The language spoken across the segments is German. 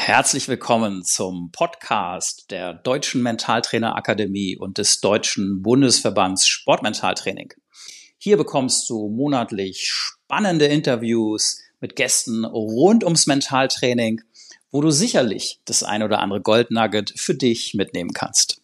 Herzlich willkommen zum Podcast der Deutschen Mentaltrainerakademie und des Deutschen Bundesverbands Sportmentaltraining. Hier bekommst du monatlich spannende Interviews mit Gästen rund ums Mentaltraining, wo du sicherlich das ein oder andere Goldnugget für dich mitnehmen kannst.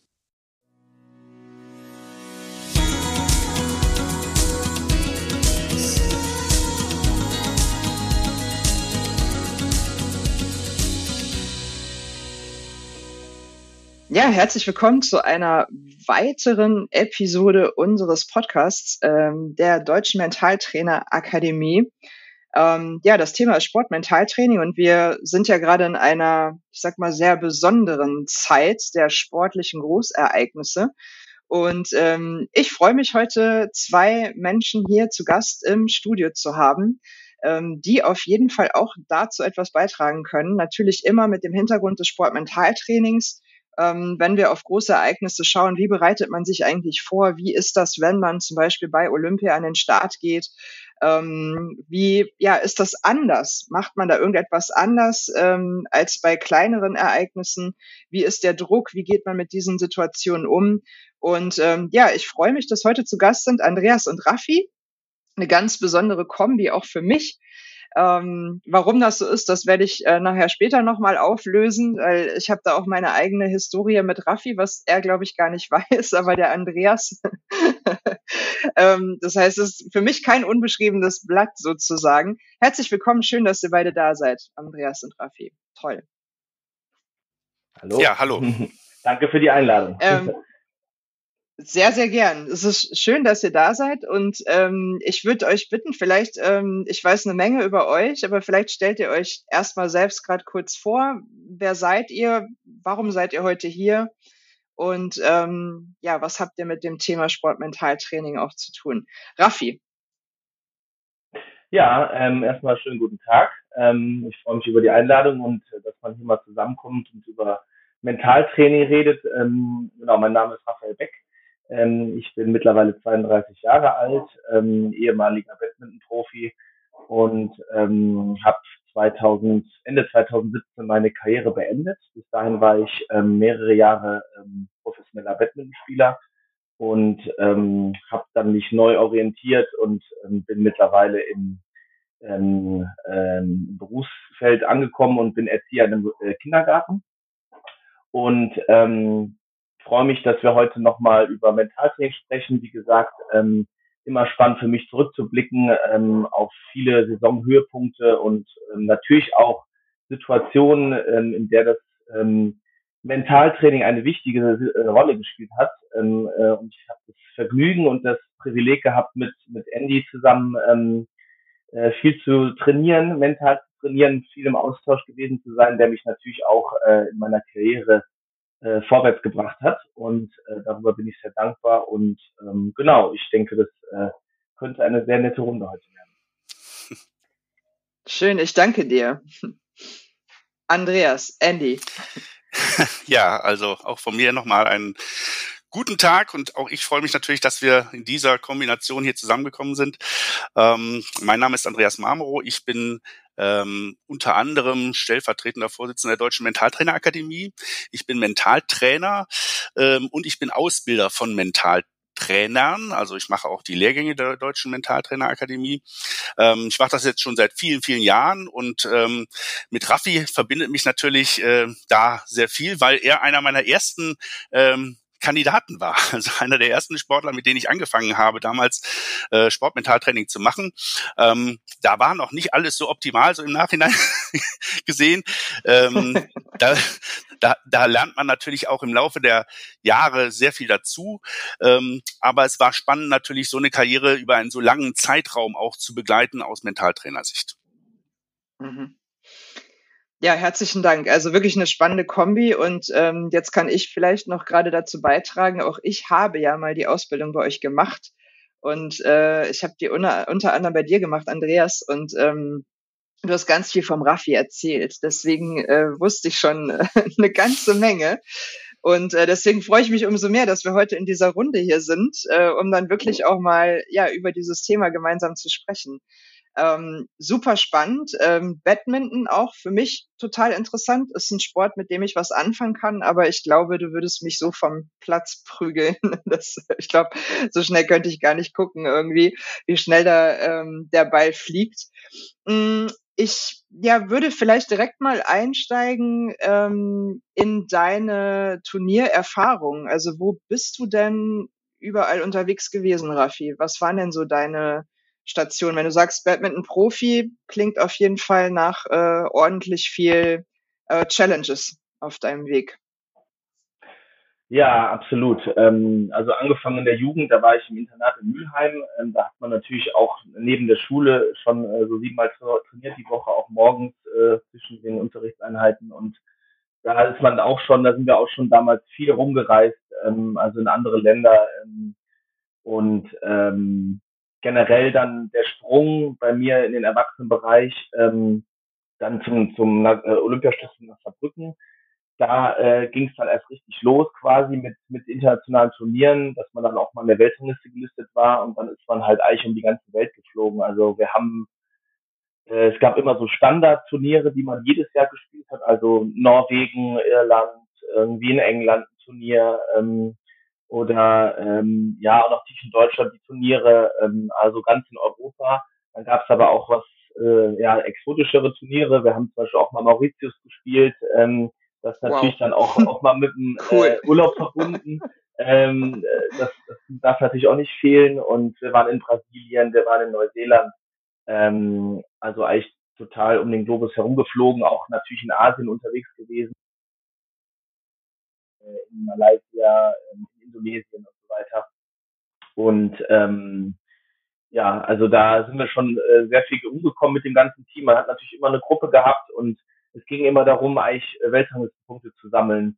Ja, herzlich willkommen zu einer weiteren Episode unseres Podcasts der Deutschen Mentaltrainerakademie. Das Thema ist Sportmentaltraining und wir sind ja gerade in einer, sehr besonderen Zeit der sportlichen Großereignisse. Und ich freue mich heute, zwei Menschen hier zu Gast im Studio zu haben, die auf jeden Fall auch dazu etwas beitragen können. Natürlich immer mit dem Hintergrund des Sportmentaltrainings. Wenn wir auf große Ereignisse schauen, wie bereitet man sich eigentlich vor? Wie ist das, wenn man zum Beispiel bei Olympia an den Start geht? Ist das anders? Macht man da irgendetwas anders als bei kleineren Ereignissen? Wie ist der Druck? Wie geht man mit diesen Situationen um? Und ich freue mich, dass heute zu Gast sind Andreas und Raffi. Eine ganz besondere Kombi auch für mich. Warum das so ist, das werde ich nachher später nochmal auflösen, weil ich habe da auch meine eigene Historie mit Raffi, was er, glaube ich, gar nicht weiß, aber der Andreas. Das heißt, es ist für mich kein unbeschriebenes Blatt sozusagen. Herzlich willkommen, schön, dass ihr beide da seid, Andreas und Raffi. Toll. Hallo. Ja, hallo. Danke für die Einladung. Sehr, sehr gern. Es ist schön, dass ihr da seid und ich würde euch bitten, vielleicht, ich weiß eine Menge über euch, aber vielleicht stellt ihr euch erstmal selbst gerade kurz vor. Wer seid ihr? Warum seid ihr heute hier? Und was habt ihr mit dem Thema Sportmentaltraining auch zu tun? Raffi. Ja, erstmal schönen guten Tag. Ich freue mich über die Einladung und dass man hier mal zusammenkommt und über Mentaltraining redet. Mein Name ist Raphael Beck. Ich bin mittlerweile 32 Jahre alt, ehemaliger Badminton-Profi und habe Ende 2017 meine Karriere beendet. Bis dahin war ich mehrere Jahre professioneller Badmintonspieler und habe dann mich neu orientiert und bin mittlerweile im Berufsfeld angekommen und bin Erzieher in einem Kindergarten. Und freue mich, dass wir heute nochmal über Mentaltraining sprechen. Wie gesagt, immer spannend für mich zurückzublicken auf viele Saisonhöhepunkte und natürlich auch Situationen, in der das Mentaltraining eine wichtige Rolle gespielt hat. Und ich habe das Vergnügen und das Privileg gehabt, mit Andy zusammen viel zu trainieren, mental zu trainieren, viel im Austausch gewesen zu sein, der mich natürlich auch in meiner Karriere vorwärts gebracht hat und darüber bin ich sehr dankbar und ich denke, das könnte eine sehr nette Runde heute werden. Schön, ich danke dir. Andreas, Andy. Ja, also auch von mir nochmal einen guten Tag und auch ich freue mich natürlich, dass wir in dieser Kombination hier zusammengekommen sind. Mein Name ist Andreas Marmorow, ich bin unter anderem stellvertretender Vorsitzender der Deutschen Mentaltrainerakademie. Ich bin Mentaltrainer und ich bin Ausbilder von Mentaltrainern. Also ich mache auch die Lehrgänge der Deutschen Mentaltrainerakademie. Ich mache das jetzt schon seit vielen, vielen Jahren und mit Raffi verbindet mich natürlich da sehr viel, weil er einer meiner ersten Kandidaten war, also einer der ersten Sportler, mit denen ich angefangen habe, damals Sportmentaltraining zu machen. Da war noch nicht alles so optimal, so im Nachhinein gesehen. Da lernt man natürlich auch im Laufe der Jahre sehr viel dazu. Aber es war spannend, natürlich so eine Karriere über einen so langen Zeitraum auch zu begleiten aus Mentaltrainersicht. Mhm. Ja, herzlichen Dank. Also wirklich eine spannende Kombi und jetzt kann ich vielleicht noch gerade dazu beitragen, auch ich habe ja mal die Ausbildung bei euch gemacht und ich habe die unter anderem bei dir gemacht, Andreas, und du hast ganz viel vom Raffi erzählt. Deswegen wusste ich schon eine ganze Menge. Und deswegen freue ich mich umso mehr, dass wir heute in dieser Runde hier sind, um dann wirklich auch mal über dieses Thema gemeinsam zu sprechen. Super spannend. Badminton auch für mich total interessant. Ist ein Sport, mit dem ich was anfangen kann, aber ich glaube, du würdest mich so vom Platz prügeln. Ich glaube, so schnell könnte ich gar nicht gucken irgendwie, wie schnell da der Ball fliegt. Ich würde vielleicht direkt mal einsteigen in deine Turniererfahrung. Also wo bist du denn überall unterwegs gewesen, Raffi? Was waren denn so deine Stationen? Wenn du sagst Badminton-Profi, klingt auf jeden Fall nach ordentlich viel Challenges auf deinem Weg. Ja, absolut. Also angefangen in der Jugend, da war ich im Internat in Mülheim. Da hat man natürlich auch neben der Schule schon so 7-mal trainiert die Woche, auch morgens zwischen den Unterrichtseinheiten. Und da ist man auch schon, da sind wir auch schon damals viel rumgereist, also in andere Länder. Und generell dann der Sprung bei mir in den Erwachsenenbereich, dann zum Olympiastützpunkt nach Saarbrücken. Da ging es dann erst richtig los quasi mit internationalen Turnieren, dass man dann auch mal in der Weltrangliste gelistet war und dann ist man halt eigentlich um die ganze Welt geflogen. Also es gab immer so Standardturniere, die man jedes Jahr gespielt hat, also Norwegen, Irland, irgendwie in England ein Turnier oder ja auch noch in Deutschland die Turniere, also ganz in Europa. Dann gab es aber auch was ja exotischere Turniere. Wir haben zum Beispiel auch mal Mauritius gespielt. Das ist natürlich dann auch mal mit dem Cool. Urlaub verbunden. Das darf natürlich auch nicht fehlen. Und wir waren in Brasilien, wir waren in Neuseeland. Also eigentlich total um den Globus herumgeflogen, auch natürlich in Asien unterwegs gewesen, in Malaysia, in Indonesien und so weiter. Und ja, also da sind wir schon sehr viel umgekommen mit dem ganzen Team. Man hat natürlich immer eine Gruppe gehabt und es ging immer darum, eigentlich Weltranglistenpunkte zu sammeln.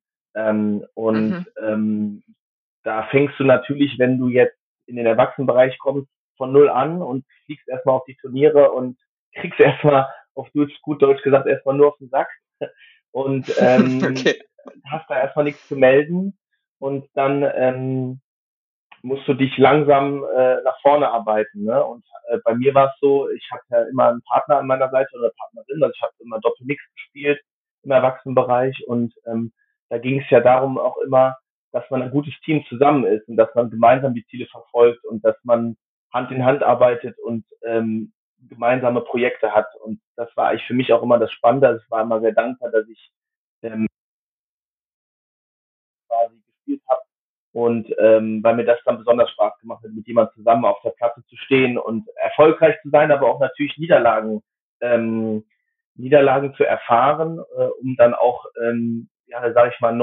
Da fängst du natürlich, wenn du jetzt in den Erwachsenenbereich kommst, von null an und fliegst erstmal auf die Turniere und kriegst erstmal auf gut Deutsch gesagt erstmal nur auf den Sack und Okay. hast da erstmal nichts zu melden und dann musst du dich langsam nach vorne arbeiten. Ne? Und bei mir war es so, ich hatte ja immer einen Partner an meiner Seite oder Partnerin, also ich habe immer Doppelmix gespielt im Erwachsenenbereich und da ging es ja darum auch immer, dass man ein gutes Team zusammen ist und dass man gemeinsam die Ziele verfolgt und dass man Hand in Hand arbeitet und gemeinsame Projekte hat. Und das war eigentlich für mich auch immer das Spannende. Also ich war immer sehr dankbar, dass ich quasi gespielt habe. Und weil mir das dann besonders Spaß gemacht hat, mit jemandem zusammen auf der Platte zu stehen und erfolgreich zu sein, aber auch natürlich Niederlagen zu erfahren, um dann auch, ja, sage ich mal,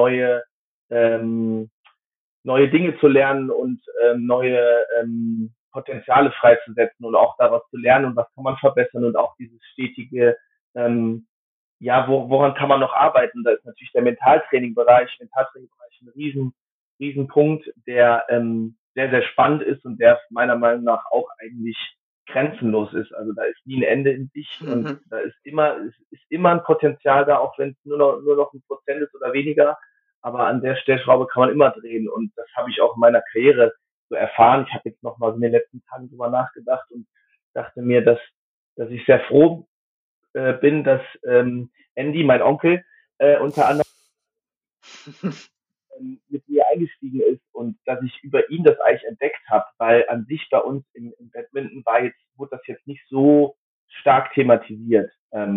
neue Dinge zu lernen und neue Potenziale freizusetzen und auch daraus zu lernen und was kann man verbessern und auch dieses stetige, ja, woran kann man noch arbeiten? Da ist natürlich der Mentaltrainingbereich ein riesen Punkt, der sehr, sehr spannend ist und der meiner Meinung nach auch eigentlich grenzenlos ist. Also da ist nie ein Ende in sich und da ist immer ein Potenzial da, auch wenn es nur noch 1% ist oder weniger. Aber an der Stellschraube kann man immer drehen und das habe ich auch in meiner Karriere so erfahren. Ich habe jetzt noch mal in den letzten Tagen drüber nachgedacht und dachte mir, dass ich sehr froh bin, dass Andy, mein Onkel, unter anderem mit mir eingestiegen ist und dass ich über ihn das eigentlich entdeckt habe, weil an sich bei uns im Badminton wurde das jetzt nicht so stark thematisiert.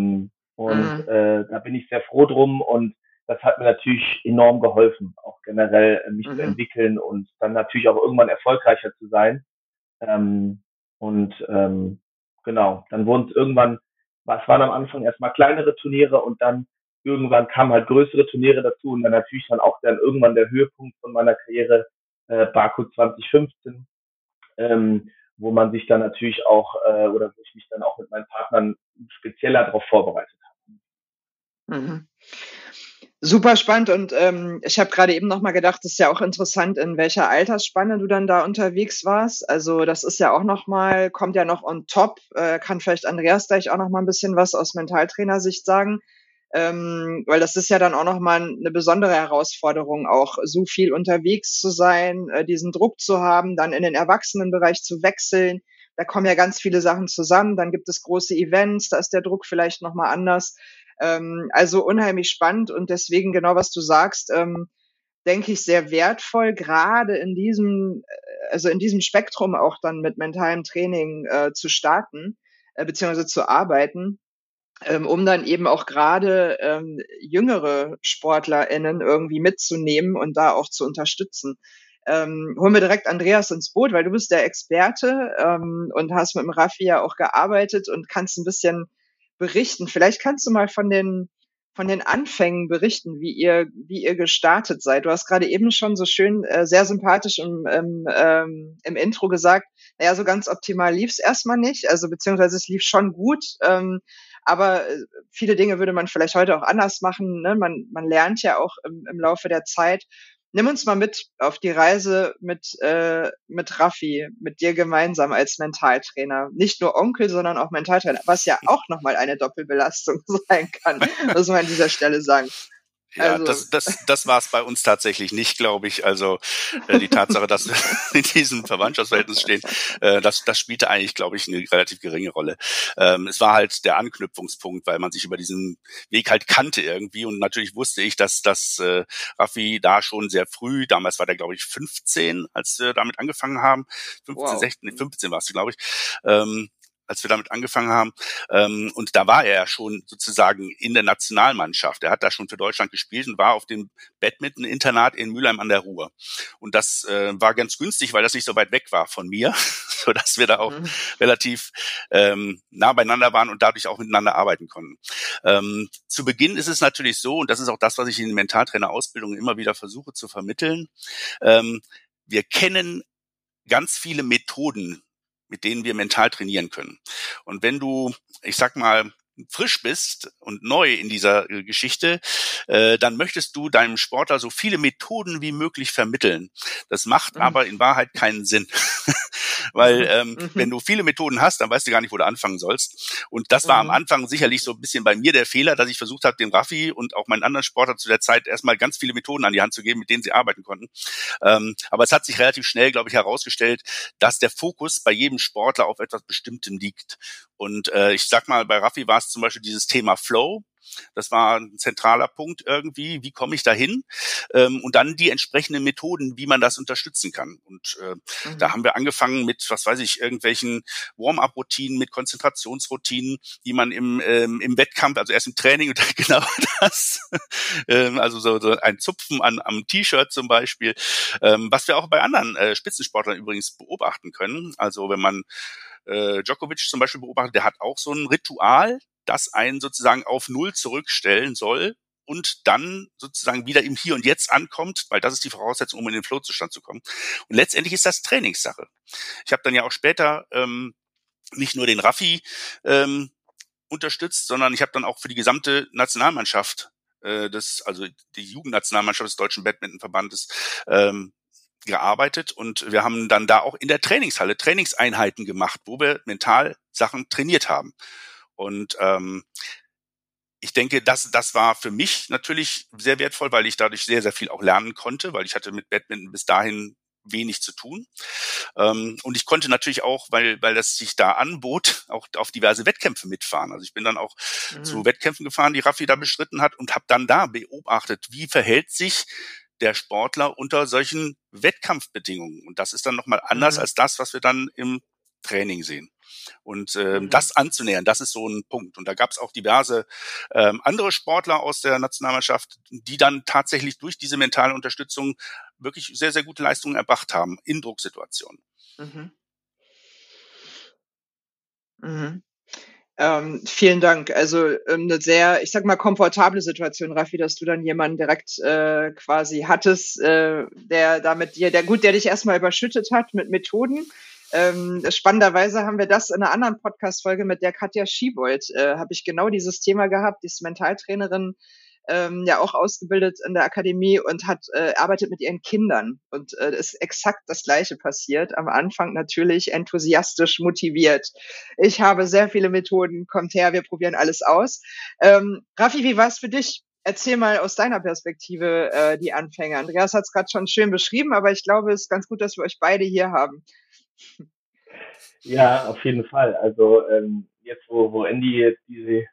Da bin ich sehr froh drum und das hat mir natürlich enorm geholfen, auch generell mich zu entwickeln und dann natürlich auch irgendwann erfolgreicher zu sein. Ähm, genau, dann wurden es irgendwann, was waren am Anfang erstmal kleinere Turniere und dann irgendwann kamen halt größere Turniere dazu und dann natürlich dann irgendwann der Höhepunkt von meiner Karriere, Baku 2015, wo man sich dann natürlich auch, oder wo ich mich dann auch mit meinen Partnern spezieller darauf vorbereitet habe. Mhm. Super spannend und ich habe gerade eben noch mal gedacht, das ist ja auch interessant, in welcher Altersspanne du dann da unterwegs warst. Also das ist ja auch noch mal, kommt ja noch on top, kann vielleicht Andreas gleich auch noch mal ein bisschen was aus Mentaltrainersicht sagen, weil das ist ja dann auch noch mal eine besondere Herausforderung, auch so viel unterwegs zu sein, diesen Druck zu haben, dann in den Erwachsenenbereich zu wechseln, da kommen ja ganz viele Sachen zusammen. Dann gibt es große Events, da ist der Druck vielleicht nochmal anders. Also unheimlich spannend und deswegen genau, was du sagst, denke ich, sehr wertvoll, gerade in diesem Spektrum auch dann mit mentalem Training zu starten, beziehungsweise zu arbeiten, um dann eben auch gerade jüngere SportlerInnen irgendwie mitzunehmen und da auch zu unterstützen. Holen wir direkt Andreas ins Boot, weil du bist der Experte und hast mit dem Raffi ja auch gearbeitet und kannst ein bisschen berichten. Vielleicht kannst du mal von den Anfängen berichten, wie ihr gestartet seid. Du hast gerade eben schon so schön, sehr sympathisch im Intro gesagt, naja, so ganz optimal lief es erstmal nicht, also beziehungsweise es lief schon gut, aber viele Dinge würde man vielleicht heute auch anders machen. Ne? Man lernt ja auch im Laufe der Zeit. Nimm uns mal mit auf die Reise mit Raffi, mit dir gemeinsam als Mentaltrainer. Nicht nur Onkel, sondern auch Mentaltrainer, was ja auch nochmal eine Doppelbelastung sein kann, muss man an dieser Stelle sagen. Ja, Also, das war es bei uns tatsächlich nicht, glaube ich. Also die Tatsache, dass wir in diesem Verwandtschaftsverhältnis stehen, das spielte eigentlich, glaube ich, eine relativ geringe Rolle. Es war halt der Anknüpfungspunkt, weil man sich über diesen Weg halt kannte irgendwie. Und natürlich wusste ich, dass Raffi da schon sehr früh, damals war der, glaube ich, 15, als wir damit angefangen haben. 15 war es, glaube ich. Als wir damit angefangen haben. Und da war er ja schon sozusagen in der Nationalmannschaft. Er hat da schon für Deutschland gespielt und war auf dem Badminton-Internat in Mülheim an der Ruhr. Und das war ganz günstig, weil das nicht so weit weg war von mir, sodass wir da auch relativ nah beieinander waren und dadurch auch miteinander arbeiten konnten. Zu Beginn ist es natürlich so, und das ist auch das, was ich in den Mentaltrainer-Ausbildungen immer wieder versuche zu vermitteln, wir kennen ganz viele Methoden, mit denen wir mental trainieren können. Und wenn du, ich sag mal, frisch bist und neu in dieser Geschichte, dann möchtest du deinem Sportler so viele Methoden wie möglich vermitteln. Das macht aber in Wahrheit keinen Sinn. Weil wenn du viele Methoden hast, dann weißt du gar nicht, wo du anfangen sollst. Und das war am Anfang sicherlich so ein bisschen bei mir der Fehler, dass ich versucht habe, dem Raffi und auch meinen anderen Sportlern zu der Zeit erstmal ganz viele Methoden an die Hand zu geben, mit denen sie arbeiten konnten. Aber es hat sich relativ schnell, glaube ich, herausgestellt, dass der Fokus bei jedem Sportler auf etwas Bestimmtem liegt. Und ich sag mal, bei Raffi war es zum Beispiel dieses Thema Flow. Das war ein zentraler Punkt irgendwie. Wie komme ich dahin? Und dann die entsprechenden Methoden, wie man das unterstützen kann. Und da haben wir angefangen mit, was weiß ich, irgendwelchen Warm-up-Routinen, mit Konzentrationsroutinen, die man im Wettkampf, also erst im Training und dann genau das, also so ein Zupfen am T-Shirt zum Beispiel, was wir auch bei anderen Spitzensportlern übrigens beobachten können. Also wenn man Djokovic zum Beispiel beobachtet, der hat auch so ein Ritual, das einen sozusagen auf Null zurückstellen soll und dann sozusagen wieder im Hier und Jetzt ankommt, weil das ist die Voraussetzung, um in den Flow-Zustand zu kommen. Und letztendlich ist das Trainingssache. Ich habe dann ja auch später nicht nur den Raffi unterstützt, sondern ich habe dann auch für die gesamte Nationalmannschaft, also die Jugendnationalmannschaft des Deutschen Badmintonverbandes, gearbeitet und wir haben dann da auch in der Trainingshalle Trainingseinheiten gemacht, wo wir mental Sachen trainiert haben. Und ich denke, das war für mich natürlich sehr wertvoll, weil ich dadurch sehr, sehr viel auch lernen konnte, weil ich hatte mit Badminton bis dahin wenig zu tun. Und ich konnte natürlich auch, weil das sich da anbot, auch auf diverse Wettkämpfe mitfahren. Also ich bin dann auch zu Wettkämpfen gefahren, die Raffi da bestritten hat und habe dann da beobachtet, wie verhält sich der Sportler unter solchen Wettkampfbedingungen. Und das ist dann nochmal anders als das, was wir dann im Training sehen. Und das anzunähern, das ist so ein Punkt. Und da gab es auch diverse andere Sportler aus der Nationalmannschaft, die dann tatsächlich durch diese mentale Unterstützung wirklich sehr, sehr gute Leistungen erbracht haben in Drucksituationen. Vielen Dank. Also eine sehr, ich sag mal, komfortable Situation, Raffi, dass du dann jemanden direkt quasi hattest, der da mit dir, der dich erstmal überschüttet hat mit Methoden. Spannenderweise haben wir das in einer anderen Podcast-Folge mit der Katja Schiebold, habe ich genau dieses Thema gehabt, die ist Mentaltrainerin, ja auch ausgebildet in der Akademie und arbeitet mit ihren Kindern. Und ist exakt das Gleiche passiert. Am Anfang natürlich enthusiastisch motiviert. Ich habe sehr viele Methoden, kommt her, wir probieren alles aus. Raffi, wie war es für dich? Erzähl mal aus deiner Perspektive die Anfänge. Andreas hat es gerade schon schön beschrieben, aber ich glaube, es ist ganz gut, dass wir euch beide hier haben. Ja, auf jeden Fall. Also jetzt, wo Andy jetzt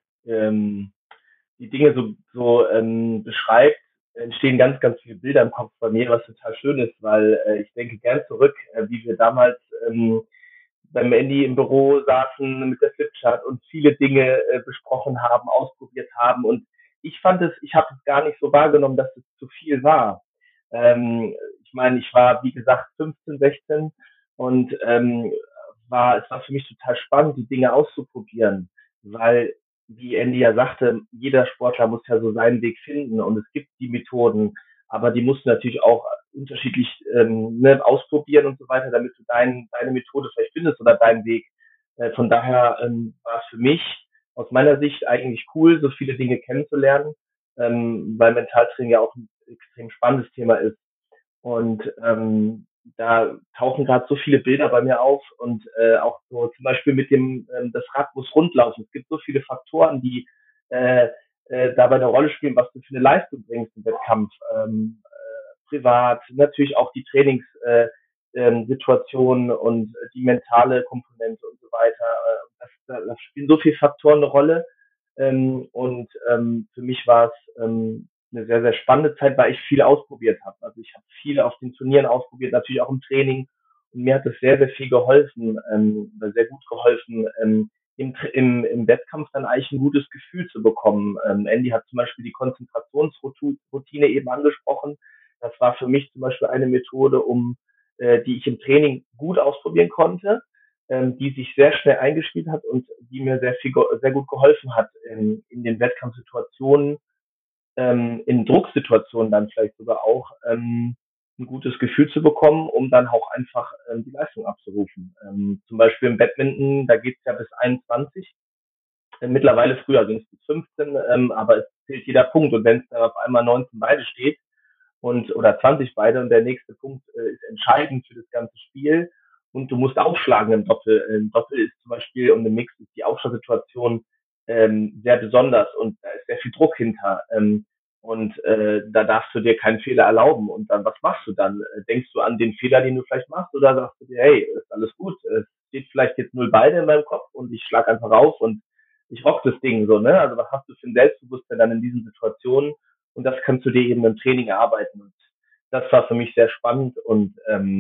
die Dinge so beschreibt, entstehen ganz, ganz viele Bilder im Kopf bei mir, was total schön ist, weil ich denke gern zurück, wie wir damals beim Andy im Büro saßen mit der Flipchart und viele Dinge besprochen haben, ausprobiert haben. Und ich habe es gar nicht so wahrgenommen, dass es zu viel war. Ich meine, ich war, wie gesagt, 15, 16 und es war für mich total spannend, die Dinge auszuprobieren, weil, wie Andy ja sagte, jeder Sportler muss ja so seinen Weg finden und es gibt die Methoden, aber die musst du natürlich auch unterschiedlich ausprobieren und so weiter, damit du deine Methode vielleicht findest oder deinen Weg. Von daher war es für mich aus meiner Sicht eigentlich cool, so viele Dinge kennenzulernen, weil Mentaltraining ja auch ein extrem spannendes Thema ist. Und da tauchen gerade so viele Bilder bei mir auf und auch so zum Beispiel mit das Rad muss rundlaufen. Es gibt so viele Faktoren, die dabei eine Rolle spielen, was du für eine Leistung bringst im Wettkampf. Privat, natürlich auch die Trainingssituation und die mentale Komponente und so weiter. Da spielen so viele Faktoren eine Rolle. Für mich war es eine sehr, sehr spannende Zeit, weil ich viel ausprobiert habe. Also ich habe viel auf den Turnieren ausprobiert, natürlich auch im Training. Und mir hat das sehr, sehr viel geholfen, oder sehr gut geholfen, im Wettkampf dann eigentlich ein gutes Gefühl zu bekommen. Andy hat zum Beispiel die Konzentrationsroutine eben angesprochen. Das war für mich zum Beispiel eine Methode, die ich im Training gut ausprobieren konnte, die sich sehr schnell eingespielt hat und die mir sehr gut geholfen hat in den Wettkampfsituationen, in Drucksituationen dann vielleicht sogar auch ein gutes Gefühl zu bekommen, um dann auch einfach die Leistung abzurufen. Zum Beispiel im Badminton, da geht's ja bis 21. Mittlerweile früher ging es bis 15, aber es zählt jeder Punkt. Und wenn es dann auf einmal 19 beide steht, oder 20 beide und der nächste Punkt ist entscheidend für das ganze Spiel und du musst aufschlagen im Doppel. Im Doppel ist zum Beispiel und im Mix ist die Aufschlagsituation sehr besonders und da ist sehr viel Druck hinter. Da darfst du dir keinen Fehler erlauben. Und dann, was machst du dann? Denkst du an den Fehler, den du vielleicht machst, oder sagst du dir, hey, ist alles gut, es steht vielleicht jetzt 0 beide in meinem Kopf und ich schlag einfach auf und ich rock das Ding so, ne? Also was hast du für ein Selbstbewusstsein dann in diesen Situationen? Und das kannst du dir eben im Training erarbeiten. Und das war für mich sehr spannend und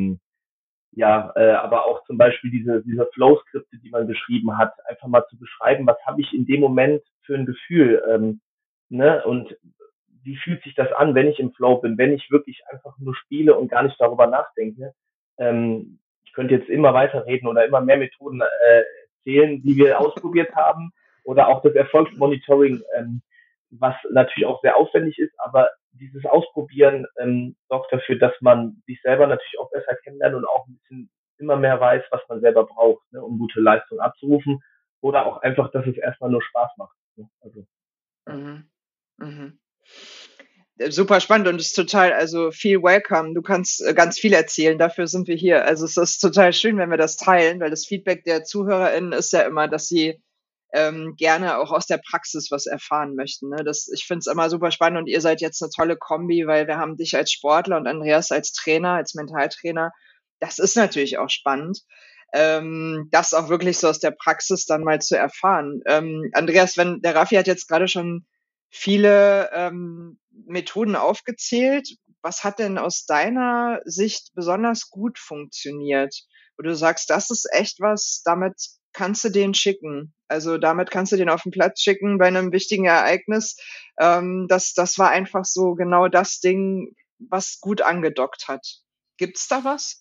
aber auch zum Beispiel diese Flow-Skripte, die man geschrieben hat, einfach mal zu beschreiben, was habe ich in dem Moment für ein Gefühl, ne? Und wie fühlt sich das an, wenn ich im Flow bin, wenn ich wirklich einfach nur spiele und gar nicht darüber nachdenke. Ich könnte jetzt immer weiterreden oder immer mehr Methoden erzählen, die wir ausprobiert haben oder auch das Erfolgsmonitoring, was natürlich auch sehr aufwendig ist, aber dieses Ausprobieren sorgt dafür, dass man sich selber natürlich auch besser kennenlernt und auch ein bisschen immer mehr weiß, was man selber braucht, ne, um gute Leistung abzurufen oder auch einfach, dass es erstmal nur Spaß macht. Ne? Also, ja. Mhm. Mhm. Super spannend und es ist total, also viel welcome. Du kannst ganz viel erzählen, dafür sind wir hier. Also es ist total schön, wenn wir das teilen, weil das Feedback der ZuhörerInnen ist ja immer, dass sie gerne auch aus der Praxis was erfahren möchten. Ne? Ich finde es immer super spannend und ihr seid jetzt eine tolle Kombi, weil wir haben dich als Sportler und Andreas als Trainer, als Mentaltrainer. Das ist natürlich auch spannend, das auch wirklich so aus der Praxis dann mal zu erfahren. Andreas, der Raffi hat jetzt gerade schon viele Methoden aufgezählt. Was hat denn aus deiner Sicht besonders gut funktioniert? Wo du sagst, das ist echt was, damit kannst du den schicken. Also damit kannst du den auf den Platz schicken bei einem wichtigen Ereignis. Das war einfach so genau das Ding, was gut angedockt hat. Gibt's da was?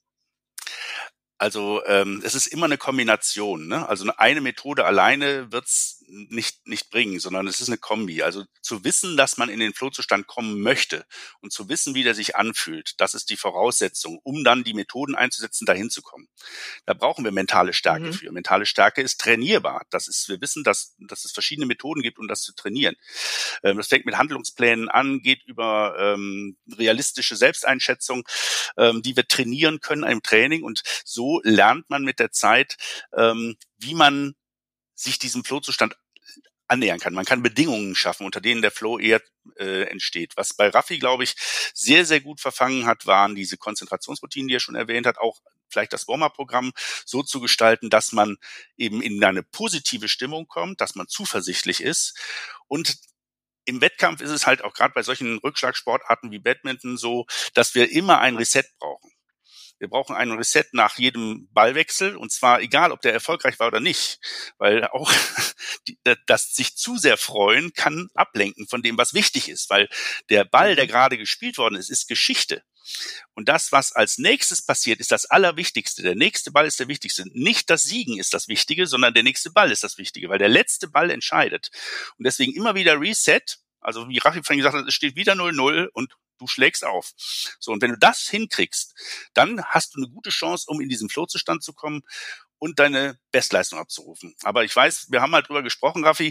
Also es ist immer eine Kombination. Ne? Also eine Methode alleine wird's nicht bringen, sondern es ist eine Kombi. Also zu wissen, dass man in den Flow-Zustand kommen möchte und zu wissen, wie der sich anfühlt, das ist die Voraussetzung, um dann die Methoden einzusetzen, dahin zu kommen. Da brauchen wir mentale Stärke für. Mentale Stärke ist trainierbar. Wir wissen, dass es verschiedene Methoden gibt, um das zu trainieren. Das fängt mit Handlungsplänen an, geht über realistische Selbsteinschätzung, die wir trainieren können im Training. Und so lernt man mit der Zeit, wie man sich diesem Flow-Zustand annähern kann. Man kann Bedingungen schaffen, unter denen der Flow eher entsteht. Was bei Raffi, glaube ich, sehr, sehr gut verfangen hat, waren diese Konzentrationsroutinen, die er schon erwähnt hat, auch vielleicht das Warm-up-Programm so zu gestalten, dass man eben in eine positive Stimmung kommt, dass man zuversichtlich ist. Und im Wettkampf ist es halt auch gerade bei solchen Rückschlagsportarten wie Badminton so, dass wir immer ein Reset brauchen. Wir brauchen einen Reset nach jedem Ballwechsel, und zwar egal, ob der erfolgreich war oder nicht, weil auch das sich zu sehr freuen kann ablenken von dem, was wichtig ist, weil der Ball, der gerade gespielt worden ist Geschichte. Und das, was als nächstes passiert, ist das Allerwichtigste. Der nächste Ball ist der Wichtigste. Nicht das Siegen ist das Wichtige, sondern der nächste Ball ist das Wichtige, weil der letzte Ball entscheidet. Und deswegen immer wieder Reset. Also wie Raffi vorhin gesagt hat, es steht wieder 0-0 und du schlägst auf. So, und wenn du das hinkriegst, dann hast du eine gute Chance, um in diesen Flow-Zustand zu kommen und deine Bestleistung abzurufen. Aber ich weiß, wir haben halt drüber gesprochen, Raffi,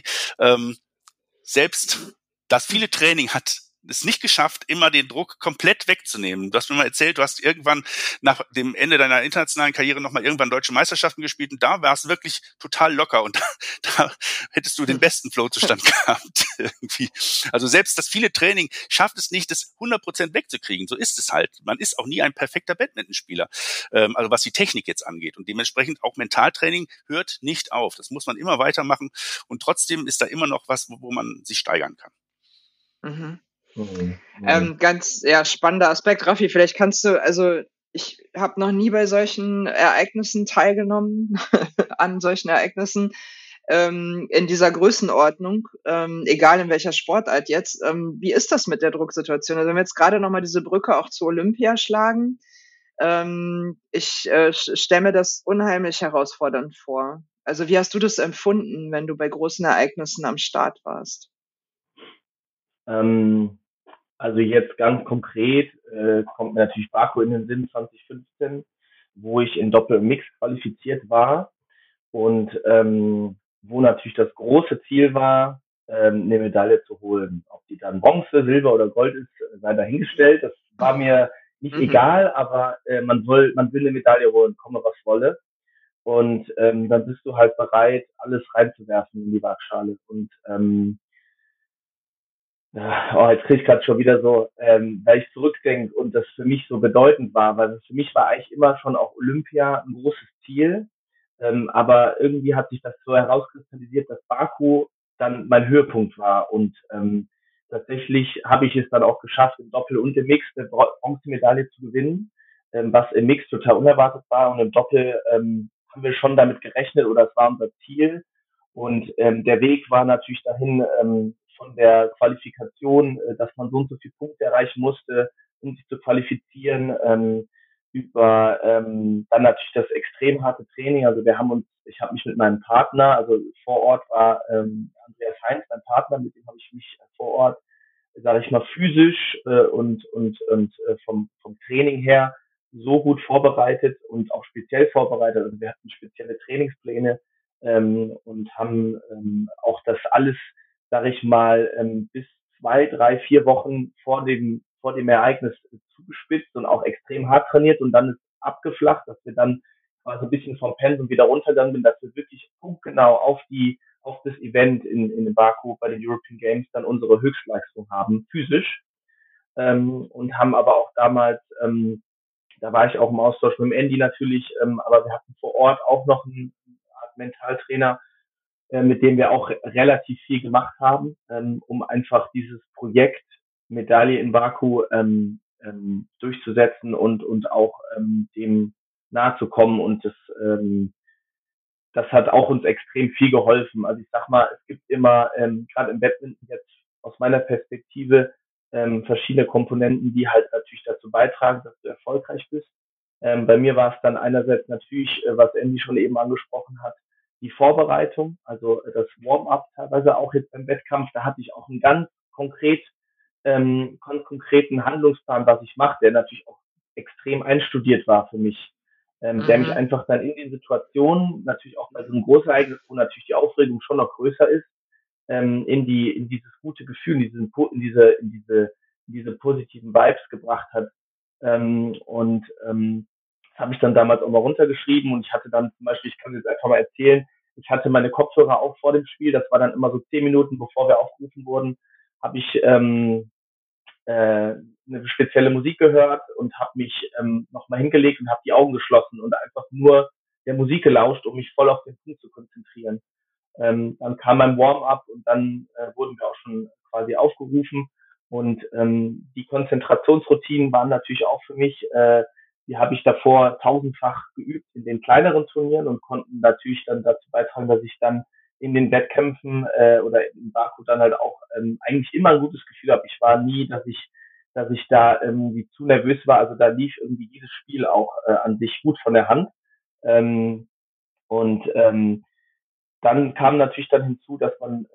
selbst das viele Training hat es nicht geschafft, immer den Druck komplett wegzunehmen. Du hast mir mal erzählt, du hast irgendwann nach dem Ende deiner internationalen Karriere nochmal irgendwann deutsche Meisterschaften gespielt und da war es wirklich total locker und da hättest du den besten Flow-Zustand gehabt. Irgendwie. Also selbst das viele Training schafft es nicht, das 100% wegzukriegen. So ist es halt. Man ist auch nie ein perfekter Badmintonspieler, also was die Technik jetzt angeht. Und dementsprechend auch Mentaltraining hört nicht auf. Das muss man immer weitermachen und trotzdem ist da immer noch was, wo man sich steigern kann. Mhm. Ganz spannender Aspekt. Raffi, vielleicht kannst du, also ich habe noch nie bei solchen Ereignissen teilgenommen, an solchen Ereignissen in dieser Größenordnung, egal in welcher Sportart jetzt. Wie ist das mit der Drucksituation? Also wenn wir jetzt gerade nochmal diese Brücke auch zu Olympia schlagen, ich stelle mir das unheimlich herausfordernd vor. Also wie hast du das empfunden, wenn du bei großen Ereignissen am Start warst? Also jetzt ganz konkret kommt mir natürlich Baku in den Sinn 2015, wo ich in Doppel-Mix qualifiziert war und wo natürlich das große Ziel war, eine Medaille zu holen. Ob die dann Bronze, Silber oder Gold ist, sei dahingestellt. Das war mir nicht egal, aber man will eine Medaille holen, komme was wolle. Und dann bist du halt bereit, alles reinzuwerfen in die Waagschale. Und jetzt kriege ich gerade schon wieder so, weil ich zurückdenke und das für mich so bedeutend war, weil für mich war eigentlich immer schon auch Olympia ein großes Ziel. Aber irgendwie hat sich das so herauskristallisiert, dass Baku dann mein Höhepunkt war. Und tatsächlich habe ich es dann auch geschafft, im Doppel und im Mix eine Bronzemedaille zu gewinnen, was im Mix total unerwartet war. Und im Doppel haben wir schon damit gerechnet oder es war unser Ziel. Und der Weg war natürlich dahin von der Qualifikation, dass man so und so viele Punkte erreichen musste, um sich zu qualifizieren, über dann natürlich das extrem harte Training. Also ich habe mich mit meinem Partner, also vor Ort war Andreas Heinz, mein Partner, mit dem habe ich mich vor Ort, sage ich mal, physisch vom Training her so gut vorbereitet und auch speziell vorbereitet. Also wir hatten spezielle Trainingspläne und haben auch das alles, sage ich mal, bis 2, 3, 4 Wochen vor dem Ereignis zugespitzt und auch extrem hart trainiert und dann ist abgeflacht, dass wir dann quasi ein bisschen vom Pensum wieder runtergegangen sind, dass wir wirklich punktgenau auf das Event in Baku bei den European Games dann unsere Höchstleistung haben, physisch. Und haben aber auch damals, da war ich auch im Austausch mit dem Andy natürlich, aber wir hatten vor Ort auch noch einen Art Mentaltrainer, mit dem wir auch relativ viel gemacht haben, um einfach dieses Projekt Medaille in Baku durchzusetzen und auch dem nahe zu kommen. Und das hat auch uns extrem viel geholfen. Also ich sag mal, es gibt immer, gerade im Badminton jetzt aus meiner Perspektive, verschiedene Komponenten, die halt natürlich dazu beitragen, dass du erfolgreich bist. Bei mir war es dann einerseits natürlich, was Andy schon eben angesprochen hat, die Vorbereitung, also das Warm-up teilweise auch jetzt beim Wettkampf. Da hatte ich auch einen ganz konkreten Handlungsplan, was ich mache, der natürlich auch extrem einstudiert war für mich, der mich einfach dann in den Situationen, natürlich auch bei so einem Großereignis, wo natürlich die Aufregung schon noch größer ist, in dieses gute Gefühl, in diese positiven Vibes gebracht hat. Das habe ich dann damals auch mal runtergeschrieben und ich hatte dann zum Beispiel, ich kann jetzt einfach mal erzählen, Ich hatte meine Kopfhörer auch vor dem Spiel. Das war dann immer so 10 Minuten, bevor wir aufgerufen wurden, habe ich eine spezielle Musik gehört und habe mich nochmal hingelegt und habe die Augen geschlossen und einfach nur der Musik gelauscht, um mich voll auf den Punkt zu konzentrieren. Dann kam mein Warm-up und dann wurden wir auch schon quasi aufgerufen. Und die Konzentrationsroutinen waren natürlich auch für mich, die habe ich davor tausendfach geübt in den kleineren Turnieren und konnten natürlich dann dazu beitragen, dass ich dann in den Wettkämpfen oder im Baku dann halt auch eigentlich immer ein gutes Gefühl habe. Ich war nie, dass ich da irgendwie zu nervös war. Also da lief irgendwie jedes Spiel auch an sich gut von der Hand. Ähm, und dann kam natürlich dann hinzu, dass man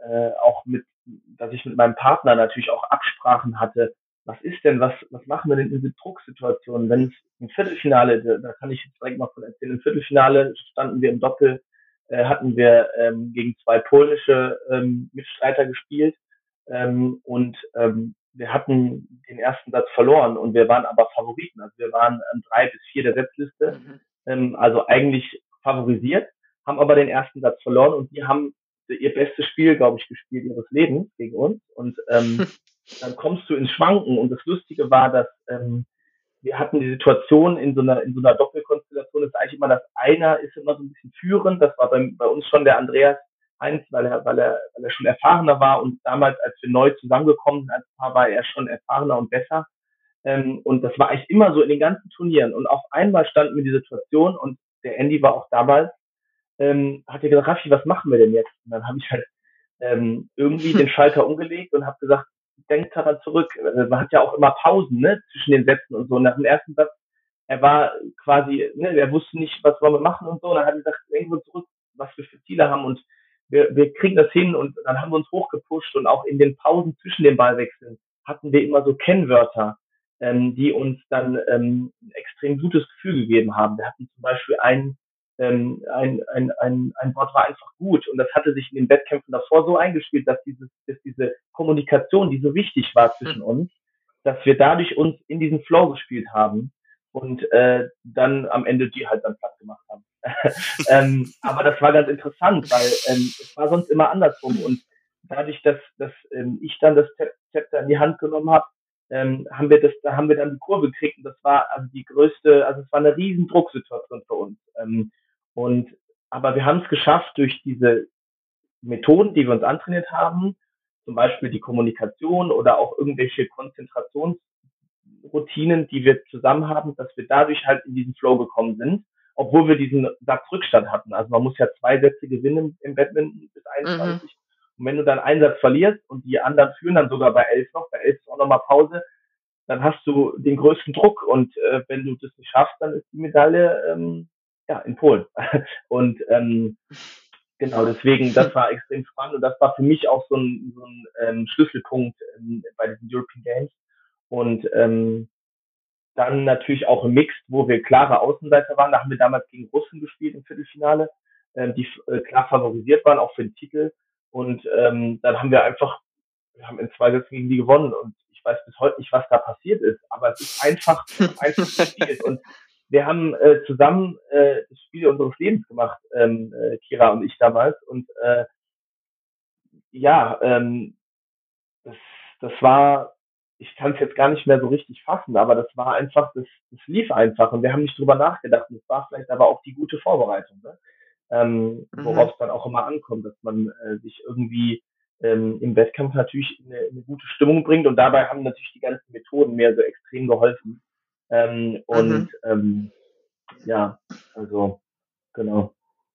dass ich mit meinem Partner natürlich auch Absprachen hatte. Was ist denn, was machen wir denn in diese Drucksituationen? Wenn es im Viertelfinale, da kann ich jetzt direkt mal von erzählen, im Viertelfinale standen wir im Doppel, hatten wir gegen zwei polnische Mitstreiter gespielt und wir hatten den ersten Satz verloren und wir waren aber Favoriten. Also wir waren an 3 bis 4 der Setzliste, also eigentlich favorisiert, haben aber den ersten Satz verloren und die haben ihr bestes Spiel, glaube ich, gespielt ihres Lebens gegen uns. Und dann kommst du ins Schwanken. Und das Lustige war, dass wir hatten die Situation in so einer Doppelkonstellation, ist eigentlich immer, dass einer ist immer so ein bisschen führend. Das war bei uns schon der Andreas Heinz, weil er schon erfahrener war und damals, als wir neu zusammengekommen sind als Paar, war er schon erfahrener und besser. Und das war eigentlich immer so in den ganzen Turnieren. Und auf einmal standen wir die Situation und der Andy war auch damals, hat er gesagt, Raffi, was machen wir denn jetzt? Und dann habe ich halt irgendwie den Schalter umgelegt und habe gesagt, denk daran zurück. Man hat ja auch immer Pausen, ne, zwischen den Sätzen und so. Und nach dem ersten Satz, er war quasi, ne, er wusste nicht, was wollen wir machen und so. Und dann hat er gesagt, denken wir zurück, was wir für Ziele haben und wir kriegen das hin. Und dann haben wir uns hochgepusht und auch in den Pausen zwischen den Ballwechseln hatten wir immer so Kennwörter, die uns dann ein extrem gutes Gefühl gegeben haben. Wir hatten zum Beispiel ein Wort war einfach gut und das hatte sich in den Wettkämpfen davor so eingespielt, dass diese Kommunikation, die so wichtig war zwischen uns, dass wir dadurch uns in diesen Flow gespielt haben und dann am Ende die halt dann platt gemacht haben. Aber das war ganz interessant, weil es war sonst immer andersrum und dadurch, dass ich dann das Zepter in die Hand genommen habe, da haben wir dann die Kurve gekriegt und das war also die größte, also es war eine riesen Drucksituation für uns. Und aber wir haben es geschafft durch diese Methoden, die wir uns antrainiert haben, zum Beispiel die Kommunikation oder auch irgendwelche Konzentrationsroutinen, die wir zusammen haben, dass wir dadurch halt in diesen Flow gekommen sind, obwohl wir diesen Satz Rückstand hatten. Also man muss ja 2 Sätze gewinnen im Badminton bis 21. Und wenn du dann einen Satz verlierst und die anderen führen dann sogar bei 11 noch, bei 11 ist auch nochmal Pause, dann hast du den größten Druck und wenn du das nicht schaffst, dann ist die Medaille ja in Polen. Und genau, deswegen, das war extrem spannend und das war für mich auch so ein Schlüsselpunkt bei diesen European Games. Und dann natürlich auch im Mixed, wo wir klare Außenseiter waren. Da haben wir damals gegen Russen gespielt im Viertelfinale, die klar favorisiert waren, auch für den Titel. Und dann wir haben in 2 Sätzen gegen die gewonnen. Und ich weiß bis heute nicht, was da passiert ist. Aber es ist einfach gespielt. Und wir haben zusammen das Spiel unseres Lebens gemacht, Kira und ich damals. Und ja, das, das war, ich kann es jetzt gar nicht mehr so richtig fassen, aber das war einfach, das lief einfach und wir haben nicht drüber nachgedacht. Und es war vielleicht aber auch die gute Vorbereitung, ne? Worauf es dann auch immer ankommt, dass man sich irgendwie im Wettkampf natürlich in eine gute Stimmung bringt und dabei haben natürlich die ganzen Methoden mir so extrem geholfen. Und ja, also genau.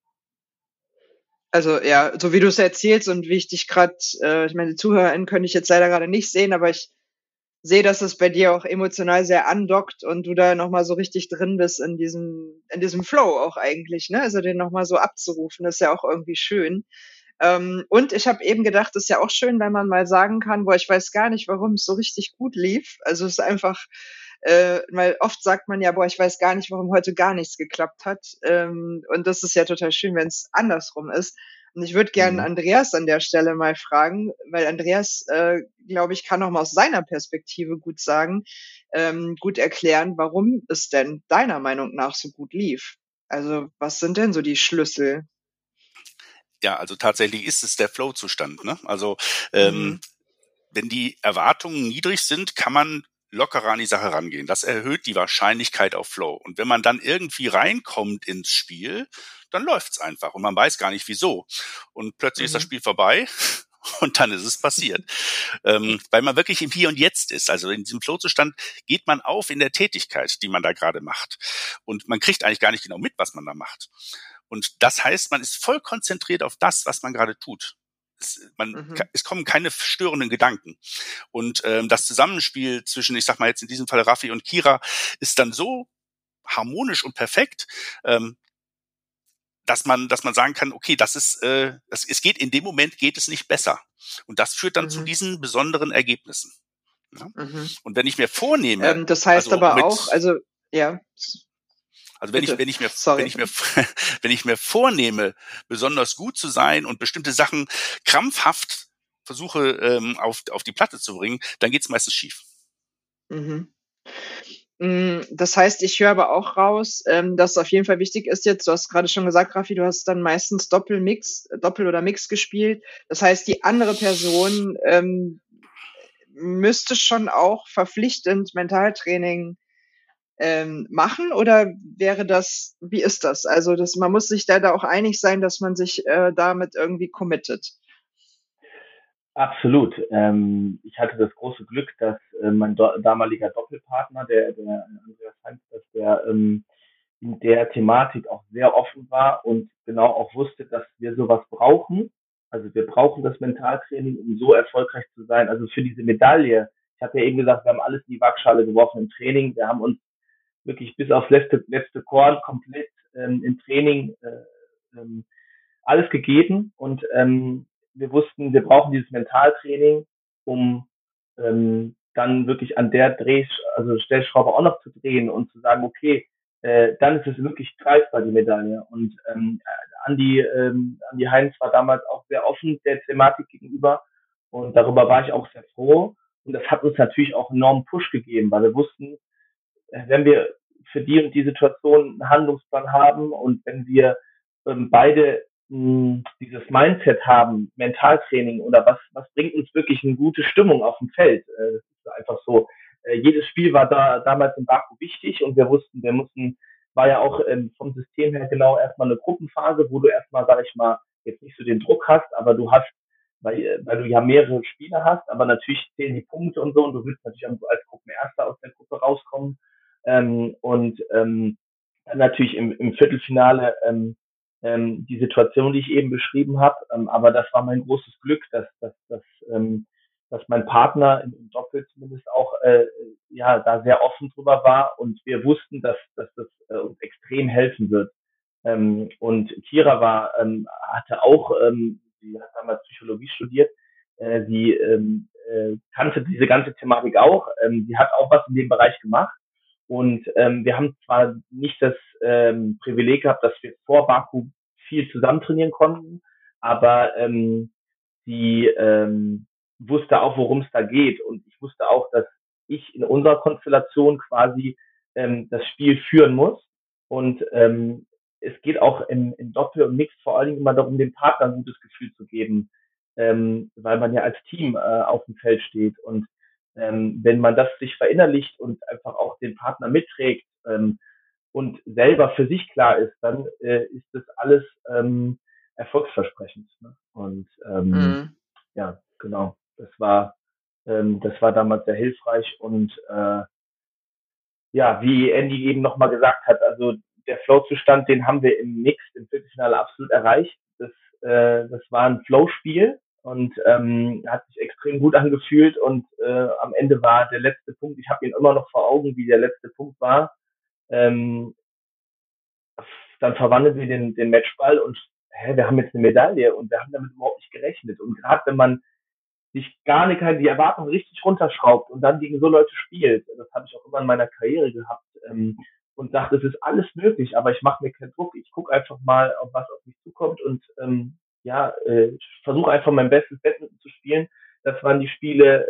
Also ja, so wie du es erzählst und wie ich dich gerade, ich meine, die ZuhörerInnen könnte ich jetzt leider gerade nicht sehen, aber ich sehe, dass es bei dir auch emotional sehr andockt und du da nochmal so richtig drin bist in diesem Flow auch eigentlich, ne? Also den nochmal so abzurufen, ist ja auch irgendwie schön. Und ich habe eben gedacht, ist ja auch schön, wenn man mal sagen kann, boah, ich weiß gar nicht, warum es so richtig gut lief. Also es ist einfach, weil oft sagt man ja, boah, ich weiß gar nicht, warum heute gar nichts geklappt hat. Und das ist ja total schön, wenn es andersrum ist. Und ich würde gerne Andreas an der Stelle mal fragen, weil Andreas, glaube ich, kann auch mal aus seiner Perspektive gut sagen, gut erklären, warum es denn deiner Meinung nach so gut lief. Also was sind denn so die Schlüssel? Ja, also tatsächlich ist es der Flow-Zustand, ne? Also Mhm. wenn die Erwartungen niedrig sind, kann man lockerer an die Sache rangehen. Das erhöht die Wahrscheinlichkeit auf Flow. Und wenn man dann irgendwie reinkommt ins Spiel, dann läuft's einfach und man weiß gar nicht wieso. Und plötzlich ist das Mhm. Spiel vorbei und dann ist es passiert. Weil man wirklich im Hier und Jetzt ist. Also in diesem Flow-Zustand geht man auf in der Tätigkeit, die man da gerade macht. Und man kriegt eigentlich gar nicht genau mit, was man da macht. Und das heißt, man ist voll konzentriert auf das, was man gerade tut. Mhm. Es kommen keine störenden Gedanken. Und das Zusammenspiel zwischen, ich sag mal jetzt in diesem Fall Raffi und Kira, ist dann so harmonisch und perfekt, dass man sagen kann, okay, es geht in dem Moment geht es nicht besser. Und das führt dann zu Mhm. diesen besonderen Ergebnissen. Ja? Mhm. Und wenn ich mir vornehme, Das heißt also aber auch, also ja, also bitte, wenn sorry. ich mir, wenn ich mir vornehme, besonders gut zu sein und bestimmte Sachen krampfhaft versuche auf die Platte zu bringen, dann geht's meistens schief. Mhm. Das heißt, ich höre aber auch raus, dass es auf jeden Fall wichtig ist jetzt, du hast gerade schon gesagt, Raffi, du hast dann meistens Doppel oder Mix gespielt. Das heißt, die andere Person müsste schon auch verpflichtend Mentaltraining machen oder wie ist das? Also man muss sich da auch einig sein, dass man sich damit irgendwie committet. Absolut. Ich hatte das große Glück, dass mein damaliger Doppelpartner, der Andreas Heinz, dass der in der Thematik auch sehr offen war und genau auch wusste, dass wir sowas brauchen. Also wir brauchen das Mentaltraining, um so erfolgreich zu sein. Also für diese Medaille. Ich habe ja eben gesagt, wir haben alles in die Waagschale geworfen im Training. Wir haben uns wirklich bis aufs letzte Korn komplett im Training alles gegeben und wir wussten, wir brauchen dieses Mentaltraining, um dann wirklich an der also Stellschraube auch noch zu drehen und zu sagen, okay, dann ist es wirklich greifbar, die Medaille. Und Andi Heinz war damals auch sehr offen der Thematik gegenüber und darüber war ich auch sehr froh. Und das hat uns natürlich auch einen enormen Push gegeben, weil wir wussten, wenn wir für die und die Situation einen Handlungsplan haben und wenn wir beide dieses Mindset haben, Mentaltraining oder was bringt uns wirklich eine gute Stimmung auf dem Feld. Das ist einfach so. Jedes Spiel war damals in Baku wichtig und wir wussten, war ja auch vom System her genau erstmal eine Gruppenphase, wo du erstmal, sag ich mal, jetzt nicht so den Druck hast, aber du hast, weil du ja mehrere Spiele hast, aber natürlich zählen die Punkte und so und du willst natürlich als Gruppenerster aus der Gruppe rauskommen und dann natürlich im Viertelfinale die Situation, die ich eben beschrieben habe. Aber das war mein großes Glück, dass mein Partner im Doppel zumindest auch ja da sehr offen drüber war und wir wussten, dass das uns extrem helfen wird. Und Kira hatte auch, sie hat damals Psychologie studiert, sie kannte diese ganze Thematik auch. Sie hat auch was in dem Bereich gemacht. Und wir haben zwar nicht das Privileg gehabt, dass wir vor Baku viel zusammen trainieren konnten, aber sie wusste auch, worum es da geht. Und ich wusste auch, dass ich in unserer Konstellation quasi das Spiel führen muss. Und es geht auch im Doppel und Mix vor allen Dingen immer darum, dem Partner ein gutes Gefühl zu geben, weil man ja als Team auf dem Feld steht. Und wenn man das sich verinnerlicht und einfach auch den Partner mitträgt und selber für sich klar ist, dann ist das alles erfolgsversprechend. Ne? Und Mhm. ja, genau, das war damals sehr hilfreich und ja, wie Andy eben nochmal gesagt hat, also der Flow-Zustand, den haben wir im Mix, im Viertelfinale absolut erreicht. Das war ein Flow-Spiel und hat sich extrem gut angefühlt und am Ende war der letzte Punkt, ich habe ihn immer noch vor Augen, wie der letzte Punkt war. Ähm, Dann verwandeln wir den Matchball und wir haben jetzt eine Medaille und wir haben damit überhaupt nicht gerechnet. Und gerade wenn man sich gar nicht die Erwartungen richtig runterschraubt und dann gegen so Leute spielt. Das habe ich auch immer in meiner Karriere gehabt und dachte, es ist alles möglich, aber ich mache mir keinen Druck. Ich gucke einfach mal, auf was auf mich zukommt und ja, versuche einfach mein bestes Badminton zu spielen. Das waren die Spiele,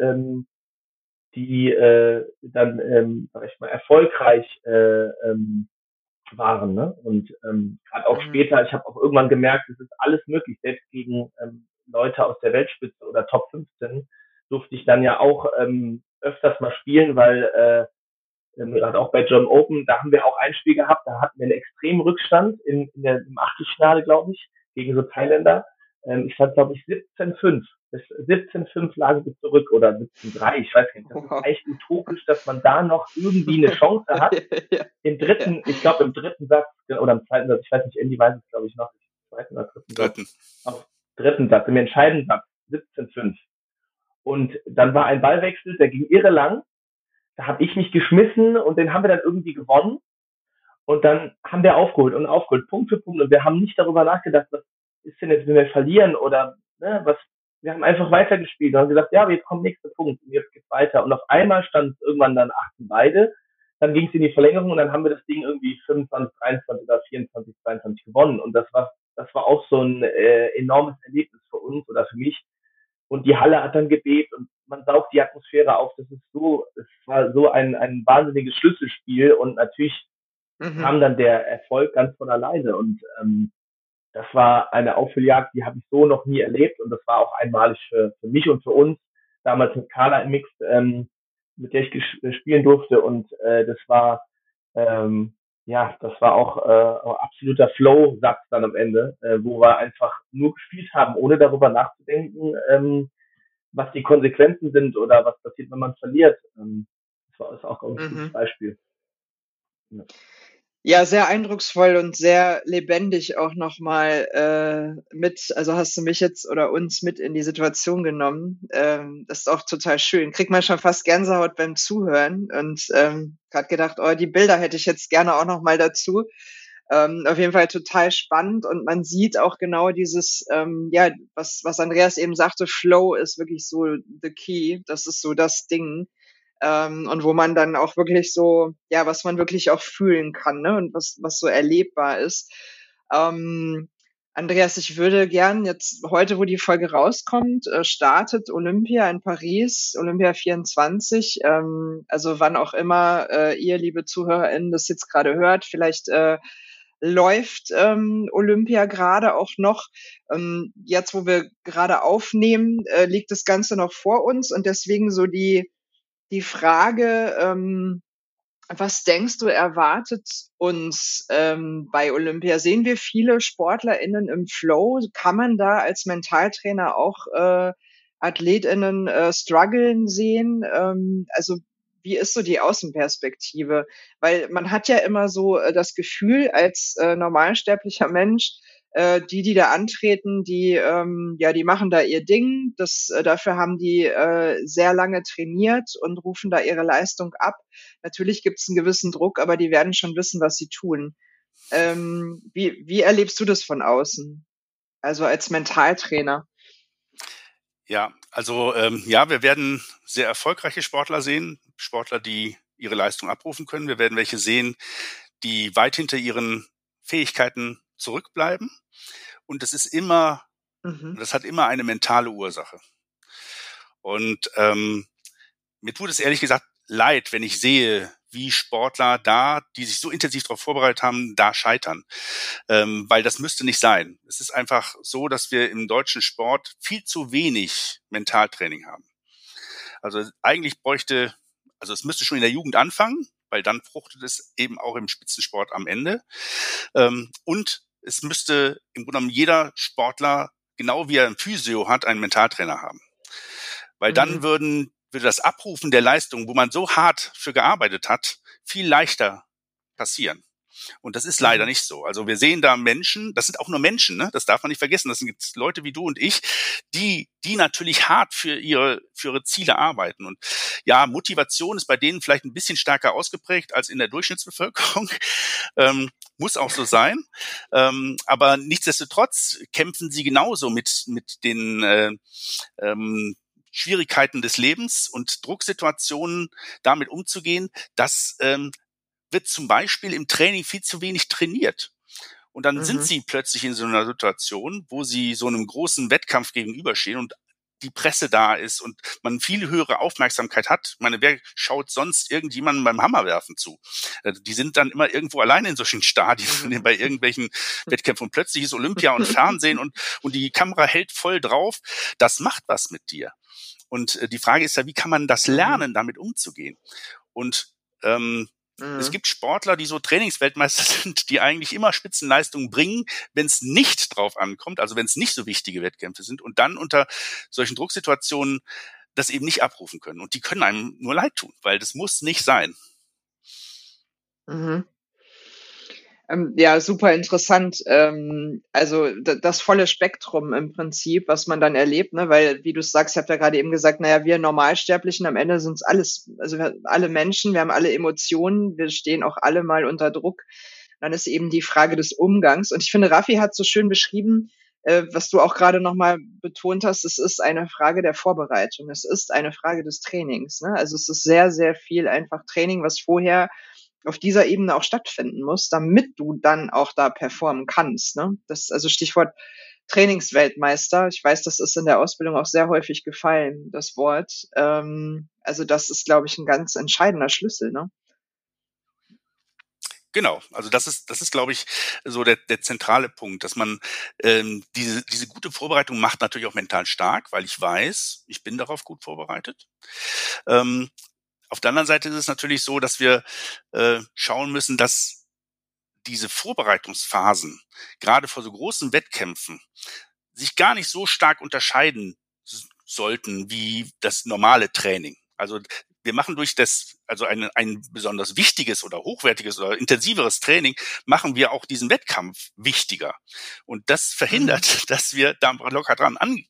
die dann, sag ich mal, erfolgreich waren. Ne? Und gerade auch später, ich habe auch irgendwann gemerkt, es ist alles möglich, selbst gegen Leute aus der Weltspitze oder Top 15 durfte ich dann ja auch öfters mal spielen, weil gerade auch bei German Open, da haben wir auch ein Spiel gehabt, da hatten wir einen extremen Rückstand im Achtelfinale, glaube ich, gegen so Thailänder. Ich stand, glaube ich, 17:5. 17:5 lagen wir zurück oder 17:3, ich weiß nicht. Das ist echt utopisch, dass man da noch irgendwie eine Chance hat. Ich glaube im dritten Satz oder im zweiten Satz, ich weiß nicht, Andy weiß es, glaube ich, noch, im zweiten oder dritten Satz. Auf dritten Satz, im entscheidenden Satz, 17:5. Und dann war ein Ballwechsel, der ging irre lang. Da habe ich mich geschmissen und den haben wir dann irgendwie gewonnen. Und dann haben wir aufgeholt, Punkt für Punkt. Und wir haben nicht darüber nachgedacht, was ist denn jetzt, wenn wir verlieren oder was. Wir haben einfach weitergespielt und haben gesagt, ja, jetzt kommt nächster Punkt und jetzt geht's weiter. Und auf einmal stand es irgendwann dann 18 beide. Dann ging es in die Verlängerung und dann haben wir das Ding irgendwie 25, 23 oder 24, 22 gewonnen. Und das war auch so ein enormes Erlebnis für uns oder für mich. Und die Halle hat dann gebebt und man saugt die Atmosphäre auf. Es war so ein wahnsinniges Schlüsselspiel und natürlich kam dann der Erfolg ganz von alleine. Und das war eine Aufholjagd, die habe ich so noch nie erlebt und das war auch einmalig für mich und für uns. Damals mit Carla im Mix, mit der ich spielen durfte und das war auch absoluter Flow-Satz dann am Ende, wo wir einfach nur gespielt haben, ohne darüber nachzudenken, was die Konsequenzen sind oder was passiert, wenn man verliert. Ist auch ein gutes Beispiel. Ja. Ja, sehr eindrucksvoll und sehr lebendig auch nochmal also hast du mich jetzt oder uns mit in die Situation genommen. Das ist auch total schön. Kriegt man schon fast Gänsehaut beim Zuhören und gerade gedacht, die Bilder hätte ich jetzt gerne auch nochmal dazu. Auf jeden Fall total spannend und man sieht auch genau dieses, was Andreas eben sagte, Flow ist wirklich so the key, das ist so das Ding. Und wo man dann auch wirklich so, was man wirklich auch fühlen kann, ne? Und was so erlebbar ist. Andreas, ich würde gern jetzt heute, wo die Folge rauskommt, startet Olympia in Paris, Olympia 24. Also wann auch immer ihr, liebe ZuhörerInnen, das jetzt gerade hört, vielleicht läuft Olympia gerade auch noch. Jetzt, wo wir gerade aufnehmen, liegt das Ganze noch vor uns und deswegen so die Frage, was denkst du, erwartet uns bei Olympia? Sehen wir viele SportlerInnen im Flow? Kann man da als Mentaltrainer auch AthletInnen strugglen sehen? Also wie ist so die Außenperspektive? Weil man hat ja immer so das Gefühl als normalsterblicher Mensch, die da antreten, die machen da ihr Ding. Dafür haben die sehr lange trainiert und rufen da ihre Leistung ab. Natürlich gibt es einen gewissen Druck, aber die werden schon wissen, was sie tun. Wie erlebst du das von außen? Also als Mentaltrainer? Ja, also wir werden sehr erfolgreiche Sportler sehen, Sportler, die ihre Leistung abrufen können. Wir werden welche sehen, die weit hinter ihren Fähigkeiten zurückbleiben. Und das ist immer, das hat immer eine mentale Ursache. Und mir tut es ehrlich gesagt leid, wenn ich sehe, wie Sportler da, die sich so intensiv darauf vorbereitet haben, da scheitern. Weil das müsste nicht sein. Es ist einfach so, dass wir im deutschen Sport viel zu wenig Mentaltraining haben. Also eigentlich es müsste schon in der Jugend anfangen, weil dann fruchtet es eben auch im Spitzensport am Ende. Und es müsste im Grunde genommen jeder Sportler, genau wie er einen Physio hat, einen Mentaltrainer haben. Weil dann würde das Abrufen der Leistung, wo man so hart für gearbeitet hat, viel leichter passieren. Und das ist leider nicht so. Also wir sehen da Menschen, das sind auch nur Menschen, ne? Das darf man nicht vergessen. Das sind Leute wie du und ich, die natürlich hart für ihre Ziele arbeiten. Und ja, Motivation ist bei denen vielleicht ein bisschen stärker ausgeprägt als in der Durchschnittsbevölkerung. Muss auch so sein. Aber nichtsdestotrotz kämpfen sie genauso mit den Schwierigkeiten des Lebens und Drucksituationen damit umzugehen, das wird zum Beispiel im Training viel zu wenig trainiert. Und dann sind sie plötzlich in so einer Situation, wo sie so einem großen Wettkampf gegenüberstehen und die Presse da ist und man viel höhere Aufmerksamkeit hat. Ich meine, wer schaut sonst irgendjemandem beim Hammerwerfen zu? Die sind dann immer irgendwo alleine in solchen Stadien bei irgendwelchen Wettkämpfen und plötzlich ist Olympia und Fernsehen und die Kamera hält voll drauf. Das macht was mit dir. Und die Frage ist ja, wie kann man das lernen, damit umzugehen? Und es gibt Sportler, die so Trainingsweltmeister sind, die eigentlich immer Spitzenleistungen bringen, wenn es nicht drauf ankommt, also wenn es nicht so wichtige Wettkämpfe sind und dann unter solchen Drucksituationen das eben nicht abrufen können. Und die können einem nur leid tun, weil das muss nicht sein. Mhm. Ja, super interessant. Also das volle Spektrum im Prinzip, was man dann erlebt, ne? Weil, wie du sagst, ich habe ja gerade eben gesagt, naja, wir Normalsterblichen am Ende sind es alles, also alle Menschen, wir haben alle Emotionen, wir stehen auch alle mal unter Druck. Dann ist eben die Frage des Umgangs. Und ich finde, Raffi hat so schön beschrieben, was du auch gerade nochmal betont hast, es ist eine Frage der Vorbereitung, es ist eine Frage des Trainings. Ne? Also es ist sehr, sehr viel einfach Training, was vorher auf dieser Ebene auch stattfinden muss, damit du dann auch da performen kannst. Ne? Das, also Stichwort Trainingsweltmeister. Ich weiß, das ist in der Ausbildung auch sehr häufig gefallen, das Wort. Also das ist, glaube ich, ein ganz entscheidender Schlüssel. Ne? Genau, also das ist, glaube ich, so der zentrale Punkt, dass man diese gute Vorbereitung macht natürlich auch mental stark, weil ich weiß, ich bin darauf gut vorbereitet. Auf der anderen Seite ist es natürlich so, dass wir schauen müssen, dass diese Vorbereitungsphasen, gerade vor so großen Wettkämpfen, sich gar nicht so stark unterscheiden sollten wie das normale Training. Also wir machen durch ein besonders wichtiges oder hochwertiges oder intensiveres Training, machen wir auch diesen Wettkampf wichtiger. Und das verhindert, dass wir da locker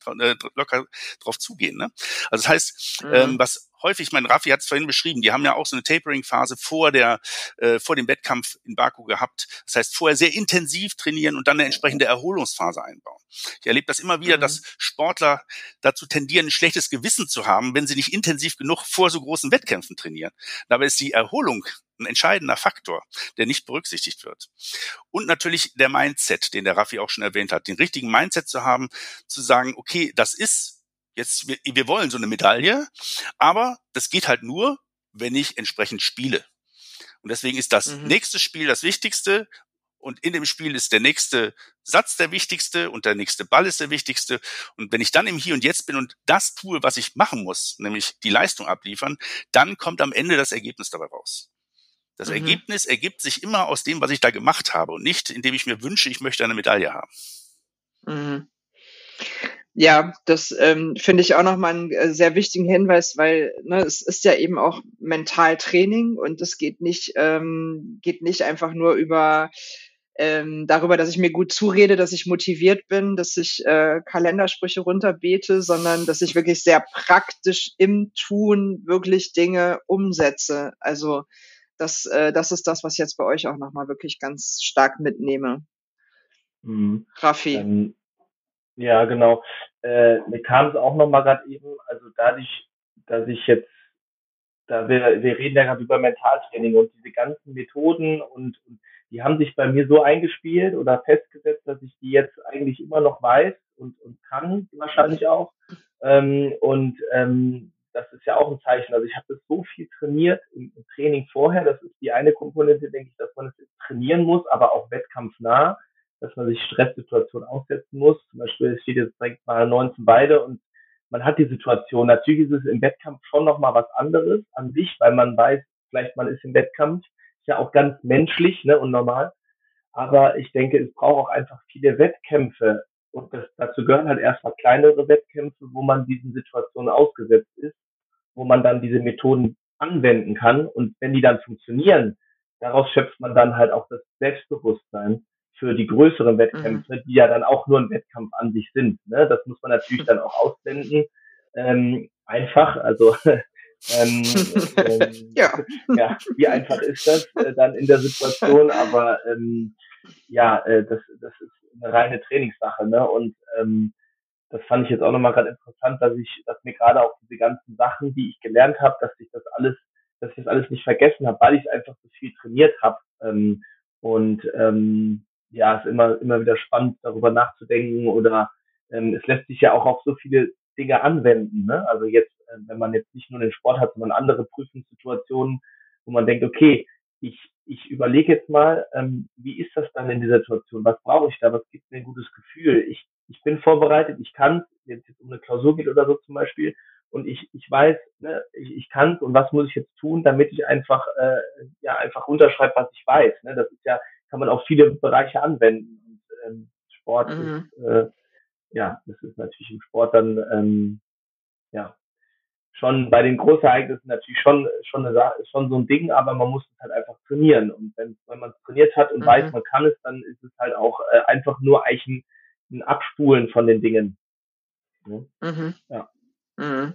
drauf zugehen. Ne? Also das heißt, was häufig, mein Raffi hat es vorhin beschrieben, die haben ja auch so eine Tapering-Phase vor dem Wettkampf in Baku gehabt. Das heißt, vorher sehr intensiv trainieren und dann eine entsprechende Erholungsphase einbauen. Ich erlebe das immer wieder, dass Sportler dazu tendieren, ein schlechtes Gewissen zu haben, wenn sie nicht intensiv genug vor so großen Wettkämpfen trainieren. Dabei ist die Erholung ein entscheidender Faktor, der nicht berücksichtigt wird. Und natürlich der Mindset, den der Raffi auch schon erwähnt hat, den richtigen Mindset zu haben, zu sagen, okay, das ist jetzt, wir wollen so eine Medaille, aber das geht halt nur, wenn ich entsprechend spiele. Und deswegen ist das nächste Spiel das Wichtigste und in dem Spiel ist der nächste Satz der wichtigste und der nächste Ball ist der wichtigste. Und wenn ich dann im Hier und Jetzt bin und das tue, was ich machen muss, nämlich die Leistung abliefern, dann kommt am Ende das Ergebnis dabei raus. Das Ergebnis ergibt sich immer aus dem, was ich da gemacht habe und nicht, indem ich mir wünsche, ich möchte eine Medaille haben. Mhm. Ja, das finde ich auch nochmal einen sehr wichtigen Hinweis, weil es ist ja eben auch Mentaltraining und es geht nicht einfach nur über darüber, dass ich mir gut zurede, dass ich motiviert bin, dass ich Kalendersprüche runterbete, sondern dass ich wirklich sehr praktisch im Tun wirklich Dinge umsetze. Also das ist das, was ich jetzt bei euch auch nochmal wirklich ganz stark mitnehme. Raffi. Ja, genau. Mir kam es auch nochmal gerade eben, also dadurch, dass ich jetzt, wir reden ja gerade über Mentaltraining und diese ganzen Methoden und die haben sich bei mir so eingespielt oder festgesetzt, dass ich die jetzt eigentlich immer noch weiß und kann wahrscheinlich auch. Das ist ja auch ein Zeichen. Also ich habe das so viel trainiert im Training vorher. Das ist die eine Komponente, denke ich, dass man es trainieren muss, aber auch wettkampfnah, dass man sich Stresssituationen aussetzen muss. Zum Beispiel es steht jetzt direkt mal 19 beide und man hat die Situation. Natürlich ist es im Wettkampf schon nochmal was anderes an sich, weil man weiß, vielleicht man ist im Wettkampf, ist ja auch ganz menschlich, ne, und normal. Aber ich denke, es braucht auch einfach viele Wettkämpfe. Und dazu gehören halt erstmal kleinere Wettkämpfe, wo man diesen Situationen ausgesetzt ist, wo man dann diese Methoden anwenden kann. Und wenn die dann funktionieren, daraus schöpft man dann halt auch das Selbstbewusstsein für die größeren Wettkämpfe, die ja dann auch nur ein Wettkampf an sich sind. Ne? Das muss man natürlich dann auch ausblenden. Einfach, also ja, wie einfach ist das dann in der Situation? Aber das ist eine reine Trainingssache, ne? Und das fand ich jetzt auch nochmal gerade interessant, dass mir gerade auch diese ganzen Sachen, die ich gelernt habe, dass ich das alles nicht vergessen habe, weil ich einfach so viel trainiert habe. Es ist immer wieder spannend, darüber nachzudenken oder es lässt sich ja auch auf so viele Dinge anwenden. Ne? Also jetzt, wenn man jetzt nicht nur den Sport hat, sondern andere Prüfungssituationen, wo man denkt, okay, ich überlege jetzt mal, wie ist das dann in dieser Situation? Was brauche ich da? Was gibt mir ein gutes Gefühl? Ich bin vorbereitet, ich kann, wenn es jetzt um eine Klausur geht oder so zum Beispiel, und ich weiß, ne, ich kann und was muss ich jetzt tun, damit ich einfach einfach runterschreibe, was ich weiß. Ne? Das ist ja, kann man auf viele Bereiche anwenden. Und Sport Mhm. ist das ist natürlich im Sport dann ja schon bei den Großereignissen natürlich schon eine Sache, schon so ein Ding, aber man muss es halt einfach trainieren. Und wenn man es trainiert hat und weiß, Mhm. man kann es, dann ist es halt auch einfach nur eigentlich ein Abspulen von den Dingen. Ne? Mhm. Ja. Mhm.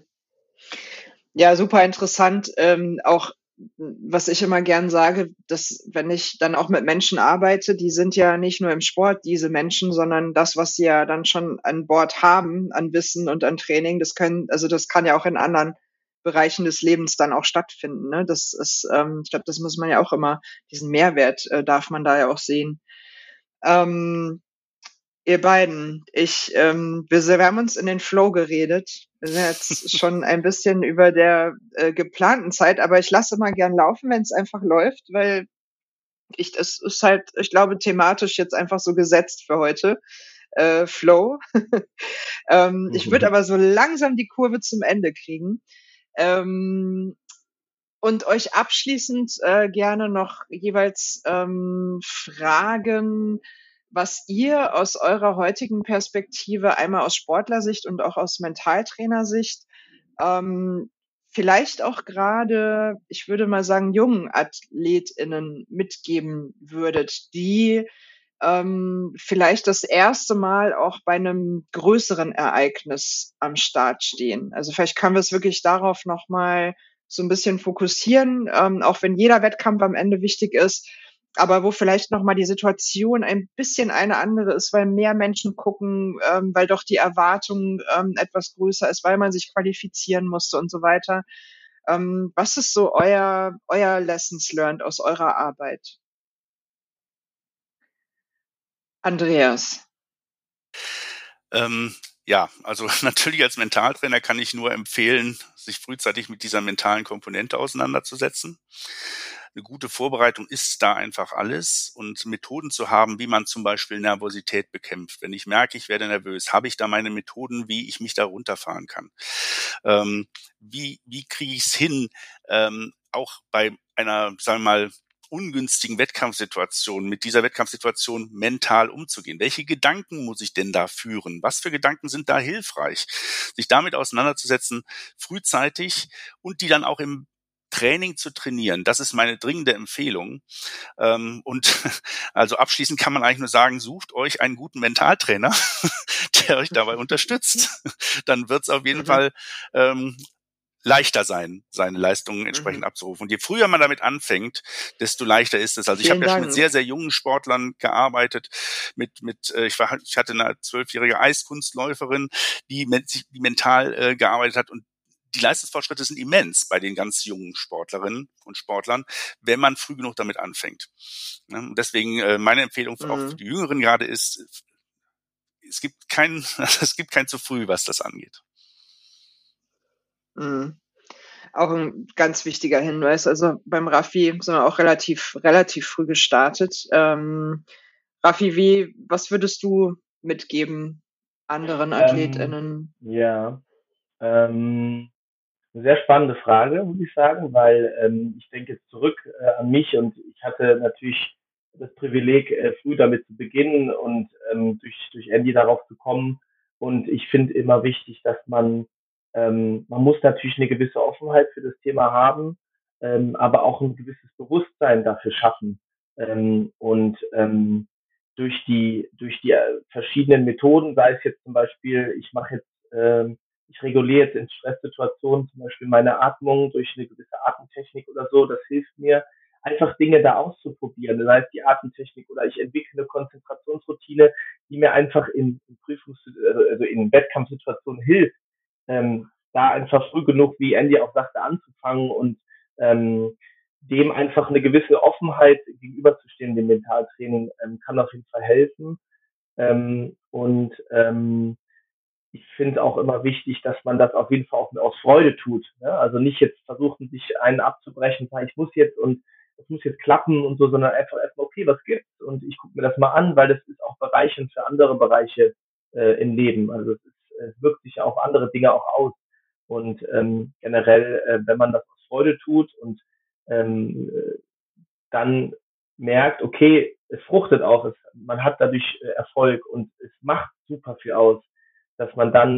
Ja, super interessant. Auch was ich immer gern sage, dass wenn ich dann auch mit Menschen arbeite, die sind ja nicht nur im Sport diese Menschen, sondern das, was sie ja dann schon an Bord haben, an Wissen und an Training, das kann ja auch in anderen Bereichen des Lebens dann auch stattfinden. Ne? Das ist, ich glaube, das muss man ja auch immer, diesen Mehrwert darf man da ja auch sehen. Ähm, Ihr beiden, wir haben uns in den Flow geredet. Wir sind jetzt schon ein bisschen über der geplanten Zeit, aber ich lasse mal gern laufen, wenn es einfach läuft, weil es ist halt, ich glaube, thematisch jetzt einfach so gesetzt für heute. Flow. Ich würde aber so langsam die Kurve zum Ende kriegen. Ähm, und euch abschließend gerne noch jeweils fragen, was ihr aus eurer heutigen Perspektive, einmal aus Sportlersicht und auch aus Mentaltrainersicht, ähm, vielleicht auch gerade, ich würde mal sagen, jungen AthletInnen mitgeben würdet, die vielleicht das erste Mal auch bei einem größeren Ereignis am Start stehen. Also vielleicht können wir es wirklich darauf nochmal so ein bisschen fokussieren, auch wenn jeder Wettkampf am Ende wichtig ist, aber wo vielleicht nochmal die Situation ein bisschen eine andere ist, weil mehr Menschen gucken, weil doch die Erwartung etwas größer ist, weil man sich qualifizieren musste und so weiter. Was ist so euer Lessons learned aus eurer Arbeit? Andreas. Ja, also natürlich als Mentaltrainer kann ich nur empfehlen, sich frühzeitig mit dieser mentalen Komponente auseinanderzusetzen. Eine gute Vorbereitung ist da einfach alles und Methoden zu haben, wie man zum Beispiel Nervosität bekämpft. Wenn ich merke, ich werde nervös, habe ich da meine Methoden, wie ich mich da runterfahren kann. Wie kriege ich es hin, auch bei einer, sagen wir mal, ungünstigen Wettkampfsituation, mit dieser Wettkampfsituation mental umzugehen. Welche Gedanken muss ich denn da führen? Was für Gedanken sind da hilfreich? Sich damit auseinanderzusetzen, frühzeitig und die dann auch im Training zu trainieren. Das ist meine dringende Empfehlung. Und also abschließend kann man eigentlich nur sagen, sucht euch einen guten Mentaltrainer, der euch dabei unterstützt. Dann wird es auf jeden Mhm. Fall leichter sein, seine Leistungen entsprechend Mhm. abzurufen. Und je früher man damit anfängt, desto leichter ist es. Also ich habe Vielen ja schon mit Dank. sehr, sehr jungen Sportlern gearbeitet. Ich hatte eine 12-jährige Eiskunstläuferin, die mental gearbeitet hat, und die Leistungsfortschritte sind immens bei den ganz jungen Sportlerinnen und Sportlern, wenn man früh genug damit anfängt. Ne? Und deswegen meine Empfehlung auch für Mhm. die Jüngeren gerade ist, es gibt kein zu früh, was das angeht. Mhm. Auch ein ganz wichtiger Hinweis. Also beim Raffi sind wir auch relativ früh gestartet. Raffi, was würdest du mitgeben anderen Ähm, AthletInnen? ja, eine sehr spannende Frage, muss ich sagen, weil ich denke jetzt zurück an mich, und ich hatte natürlich das Privileg, früh damit zu beginnen und durch Andy darauf zu kommen. Und ich finde immer wichtig, dass man muss natürlich eine gewisse Offenheit für das Thema haben, aber auch ein gewisses Bewusstsein dafür schaffen. Und durch die verschiedenen Methoden, sei es jetzt zum Beispiel, ich reguliere jetzt in Stresssituationen zum Beispiel meine Atmung durch eine gewisse Atemtechnik oder so. Das hilft mir, einfach Dinge da auszuprobieren. Das heißt, die Atemtechnik, oder ich entwickle eine Konzentrationsroutine, die mir einfach also in Wettkampfsituationen hilft, da einfach früh genug, wie Andy auch sagte, anzufangen und dem einfach eine gewisse Offenheit gegenüberzustehen, dem Mentaltraining, kann auf jeden Fall helfen. Und ich finde auch immer wichtig, dass man das auf jeden Fall auch aus Freude tut. Ne? Also nicht jetzt versuchen, sich einen abzubrechen, sagen, ich muss jetzt und es muss jetzt klappen und so, sondern einfach erstmal, okay, was gibt's? Und ich gucke mir das mal an, weil das ist auch bereichernd für andere Bereiche im Leben. Also es wirkt sich ja auf andere Dinge auch aus. Und generell, wenn man das aus Freude tut und ähm, dann merkt, okay, es fruchtet auch, man hat dadurch Erfolg und es macht super viel aus, dass man dann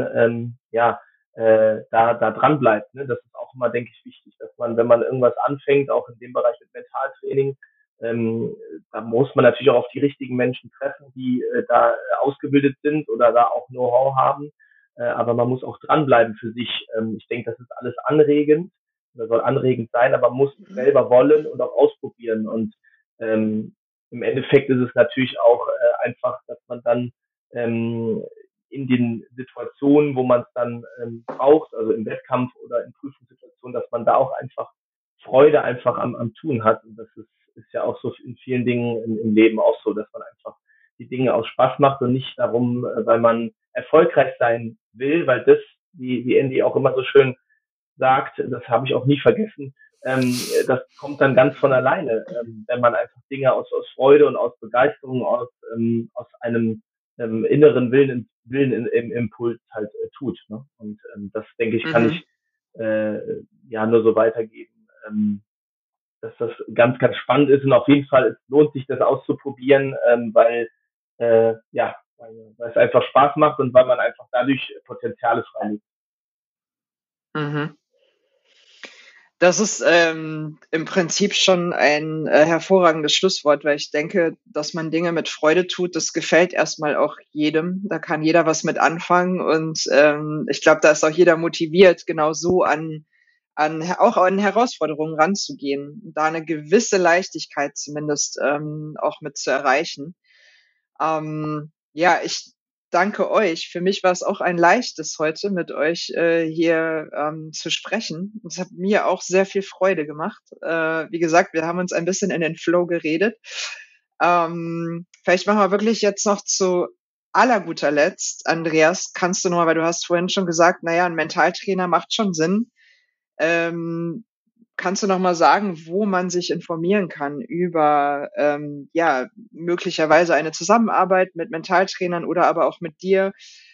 da dran bleibt. Ne? Das ist auch immer, denke ich, wichtig, dass man, wenn man irgendwas anfängt, auch in dem Bereich mit Mentaltraining, da muss man natürlich auch auf die richtigen Menschen treffen, die da ausgebildet sind oder da auch Know-how haben. Aber man muss auch dranbleiben für sich. Ich denke, das ist alles anregend oder soll anregend sein, aber man muss es selber wollen und auch ausprobieren. Und im Endeffekt ist es natürlich auch einfach, dass man dann in den Situationen, wo man es dann braucht, also im Wettkampf oder in Prüfungssituationen, dass man da auch einfach Freude einfach am Tun hat. Und das ist ja auch so in vielen Dingen im Leben auch so, dass man einfach die Dinge aus Spaß macht und nicht darum, weil man erfolgreich sein will, weil das, wie Andy auch immer so schön sagt, das habe ich auch nie vergessen, das kommt dann ganz von alleine, wenn man einfach Dinge aus Freude und aus Begeisterung, aus einem inneren Willen im Impuls halt tut. Ne? Und das, denke ich, kann ich nur so weitergeben, dass das ganz, ganz spannend ist und auf jeden Fall es lohnt sich, das auszuprobieren, weil es einfach Spaß macht und weil man einfach dadurch Potenziale freilässt. Mhm. Das ist im Prinzip schon ein hervorragendes Schlusswort, weil ich denke, dass man Dinge mit Freude tut, das gefällt erstmal auch jedem. Da kann jeder was mit anfangen und ich glaube, da ist auch jeder motiviert, genau so auch an Herausforderungen ranzugehen, da eine gewisse Leichtigkeit zumindest auch mit zu erreichen. Ich danke euch. Für mich war es auch ein leichtes heute mit euch hier zu sprechen. Es hat mir auch sehr viel Freude gemacht. Wie gesagt, wir haben uns ein bisschen in den Flow geredet. Vielleicht machen wir wirklich jetzt noch zu allerguter Letzt, Andreas, kannst du nochmal, weil du hast vorhin schon gesagt, naja, ein Mentaltrainer macht schon Sinn. Kannst du noch mal sagen, wo man sich informieren kann über möglicherweise eine Zusammenarbeit mit Mentaltrainern oder aber auch mit dir?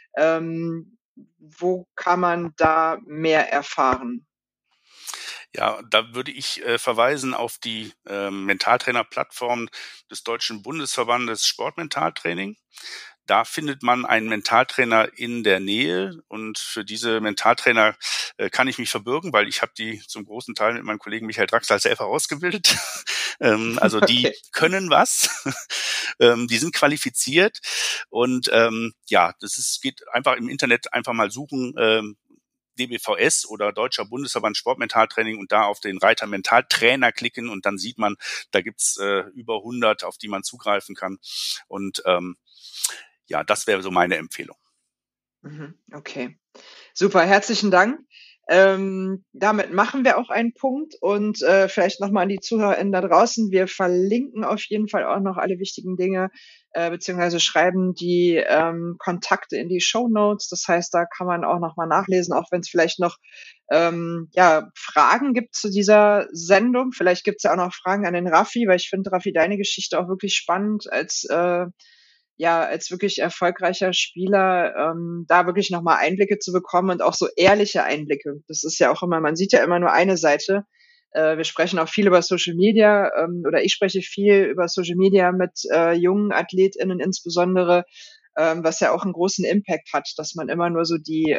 Wo kann man da mehr erfahren? Ja, da würde ich verweisen auf die Mentaltrainer-Plattform des Deutschen Bundesverbandes Sportmentaltraining. Da findet man einen Mentaltrainer in der Nähe und für diese Mentaltrainer kann ich mich verbürgen, weil ich habe die zum großen Teil mit meinem Kollegen Michael Draxler selber ausgebildet. Also die können was, die sind qualifiziert und geht einfach im Internet einfach mal suchen, DBVS oder Deutscher Bundesverband Sportmentaltraining und da auf den Reiter Mentaltrainer klicken und dann sieht man, da gibt's über 100, auf die man zugreifen kann und das wäre so meine Empfehlung. Okay, super, herzlichen Dank. Damit machen wir auch einen Punkt und vielleicht nochmal an die ZuhörerInnen da draußen. Wir verlinken auf jeden Fall auch noch alle wichtigen Dinge, beziehungsweise schreiben die Kontakte in die Shownotes. Das heißt, da kann man auch nochmal nachlesen, auch wenn es vielleicht noch Fragen gibt zu dieser Sendung. Vielleicht gibt es ja auch noch Fragen an den Raffi, weil ich finde, Raffi, deine Geschichte auch wirklich spannend als wirklich erfolgreicher Spieler, da wirklich nochmal Einblicke zu bekommen und auch so ehrliche Einblicke. Das ist ja auch immer, man sieht ja immer nur eine Seite. Wir sprechen auch viel über Social Media oder ich spreche viel über Social Media mit jungen AthletInnen insbesondere, was ja auch einen großen Impact hat, dass man immer nur so die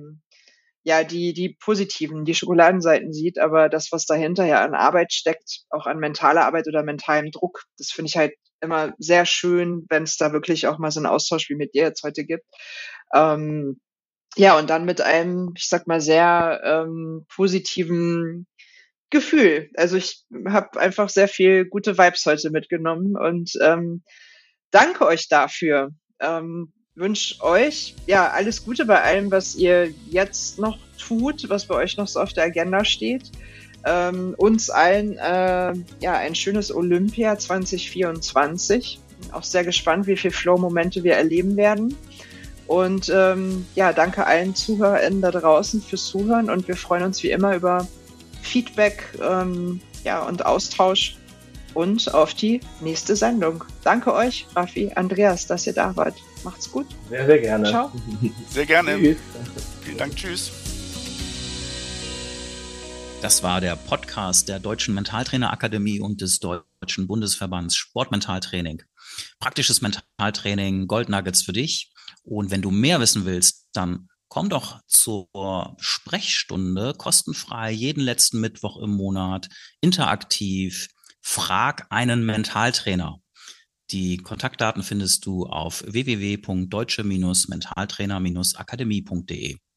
positiven, die Schokoladenseiten sieht, aber das, was dahinter ja an Arbeit steckt, auch an mentaler Arbeit oder mentalem Druck, das finde ich halt immer sehr schön, wenn es da wirklich auch mal so einen Austausch wie mit dir jetzt heute gibt. Und dann mit einem, ich sag mal, sehr positiven Gefühl. Also ich habe einfach sehr viel gute Vibes heute mitgenommen und danke euch dafür. Wünsche euch alles Gute bei allem, was ihr jetzt noch tut, was bei euch noch so auf der Agenda steht. Uns allen ein schönes Olympia 2024. Auch sehr gespannt, wie viele Flow-Momente wir erleben werden. Und danke allen ZuhörerInnen da draußen fürs Zuhören und wir freuen uns wie immer über Feedback und Austausch und auf die nächste Sendung. Danke euch, Raffi, Andreas, dass ihr da wart. Macht's gut. Sehr, sehr gerne. Ciao. Sehr gerne. Tschüss. Vielen Dank. Tschüss. Das war der Podcast der Deutschen Mentaltrainerakademie und des Deutschen Bundesverbands Sportmentaltraining. Praktisches Mentaltraining, Gold Nuggets für dich. Und wenn du mehr wissen willst, dann komm doch zur Sprechstunde, kostenfrei, jeden letzten Mittwoch im Monat, interaktiv. Frag einen Mentaltrainer. Die Kontaktdaten findest du auf www.deutsche-mentaltrainer-akademie.de.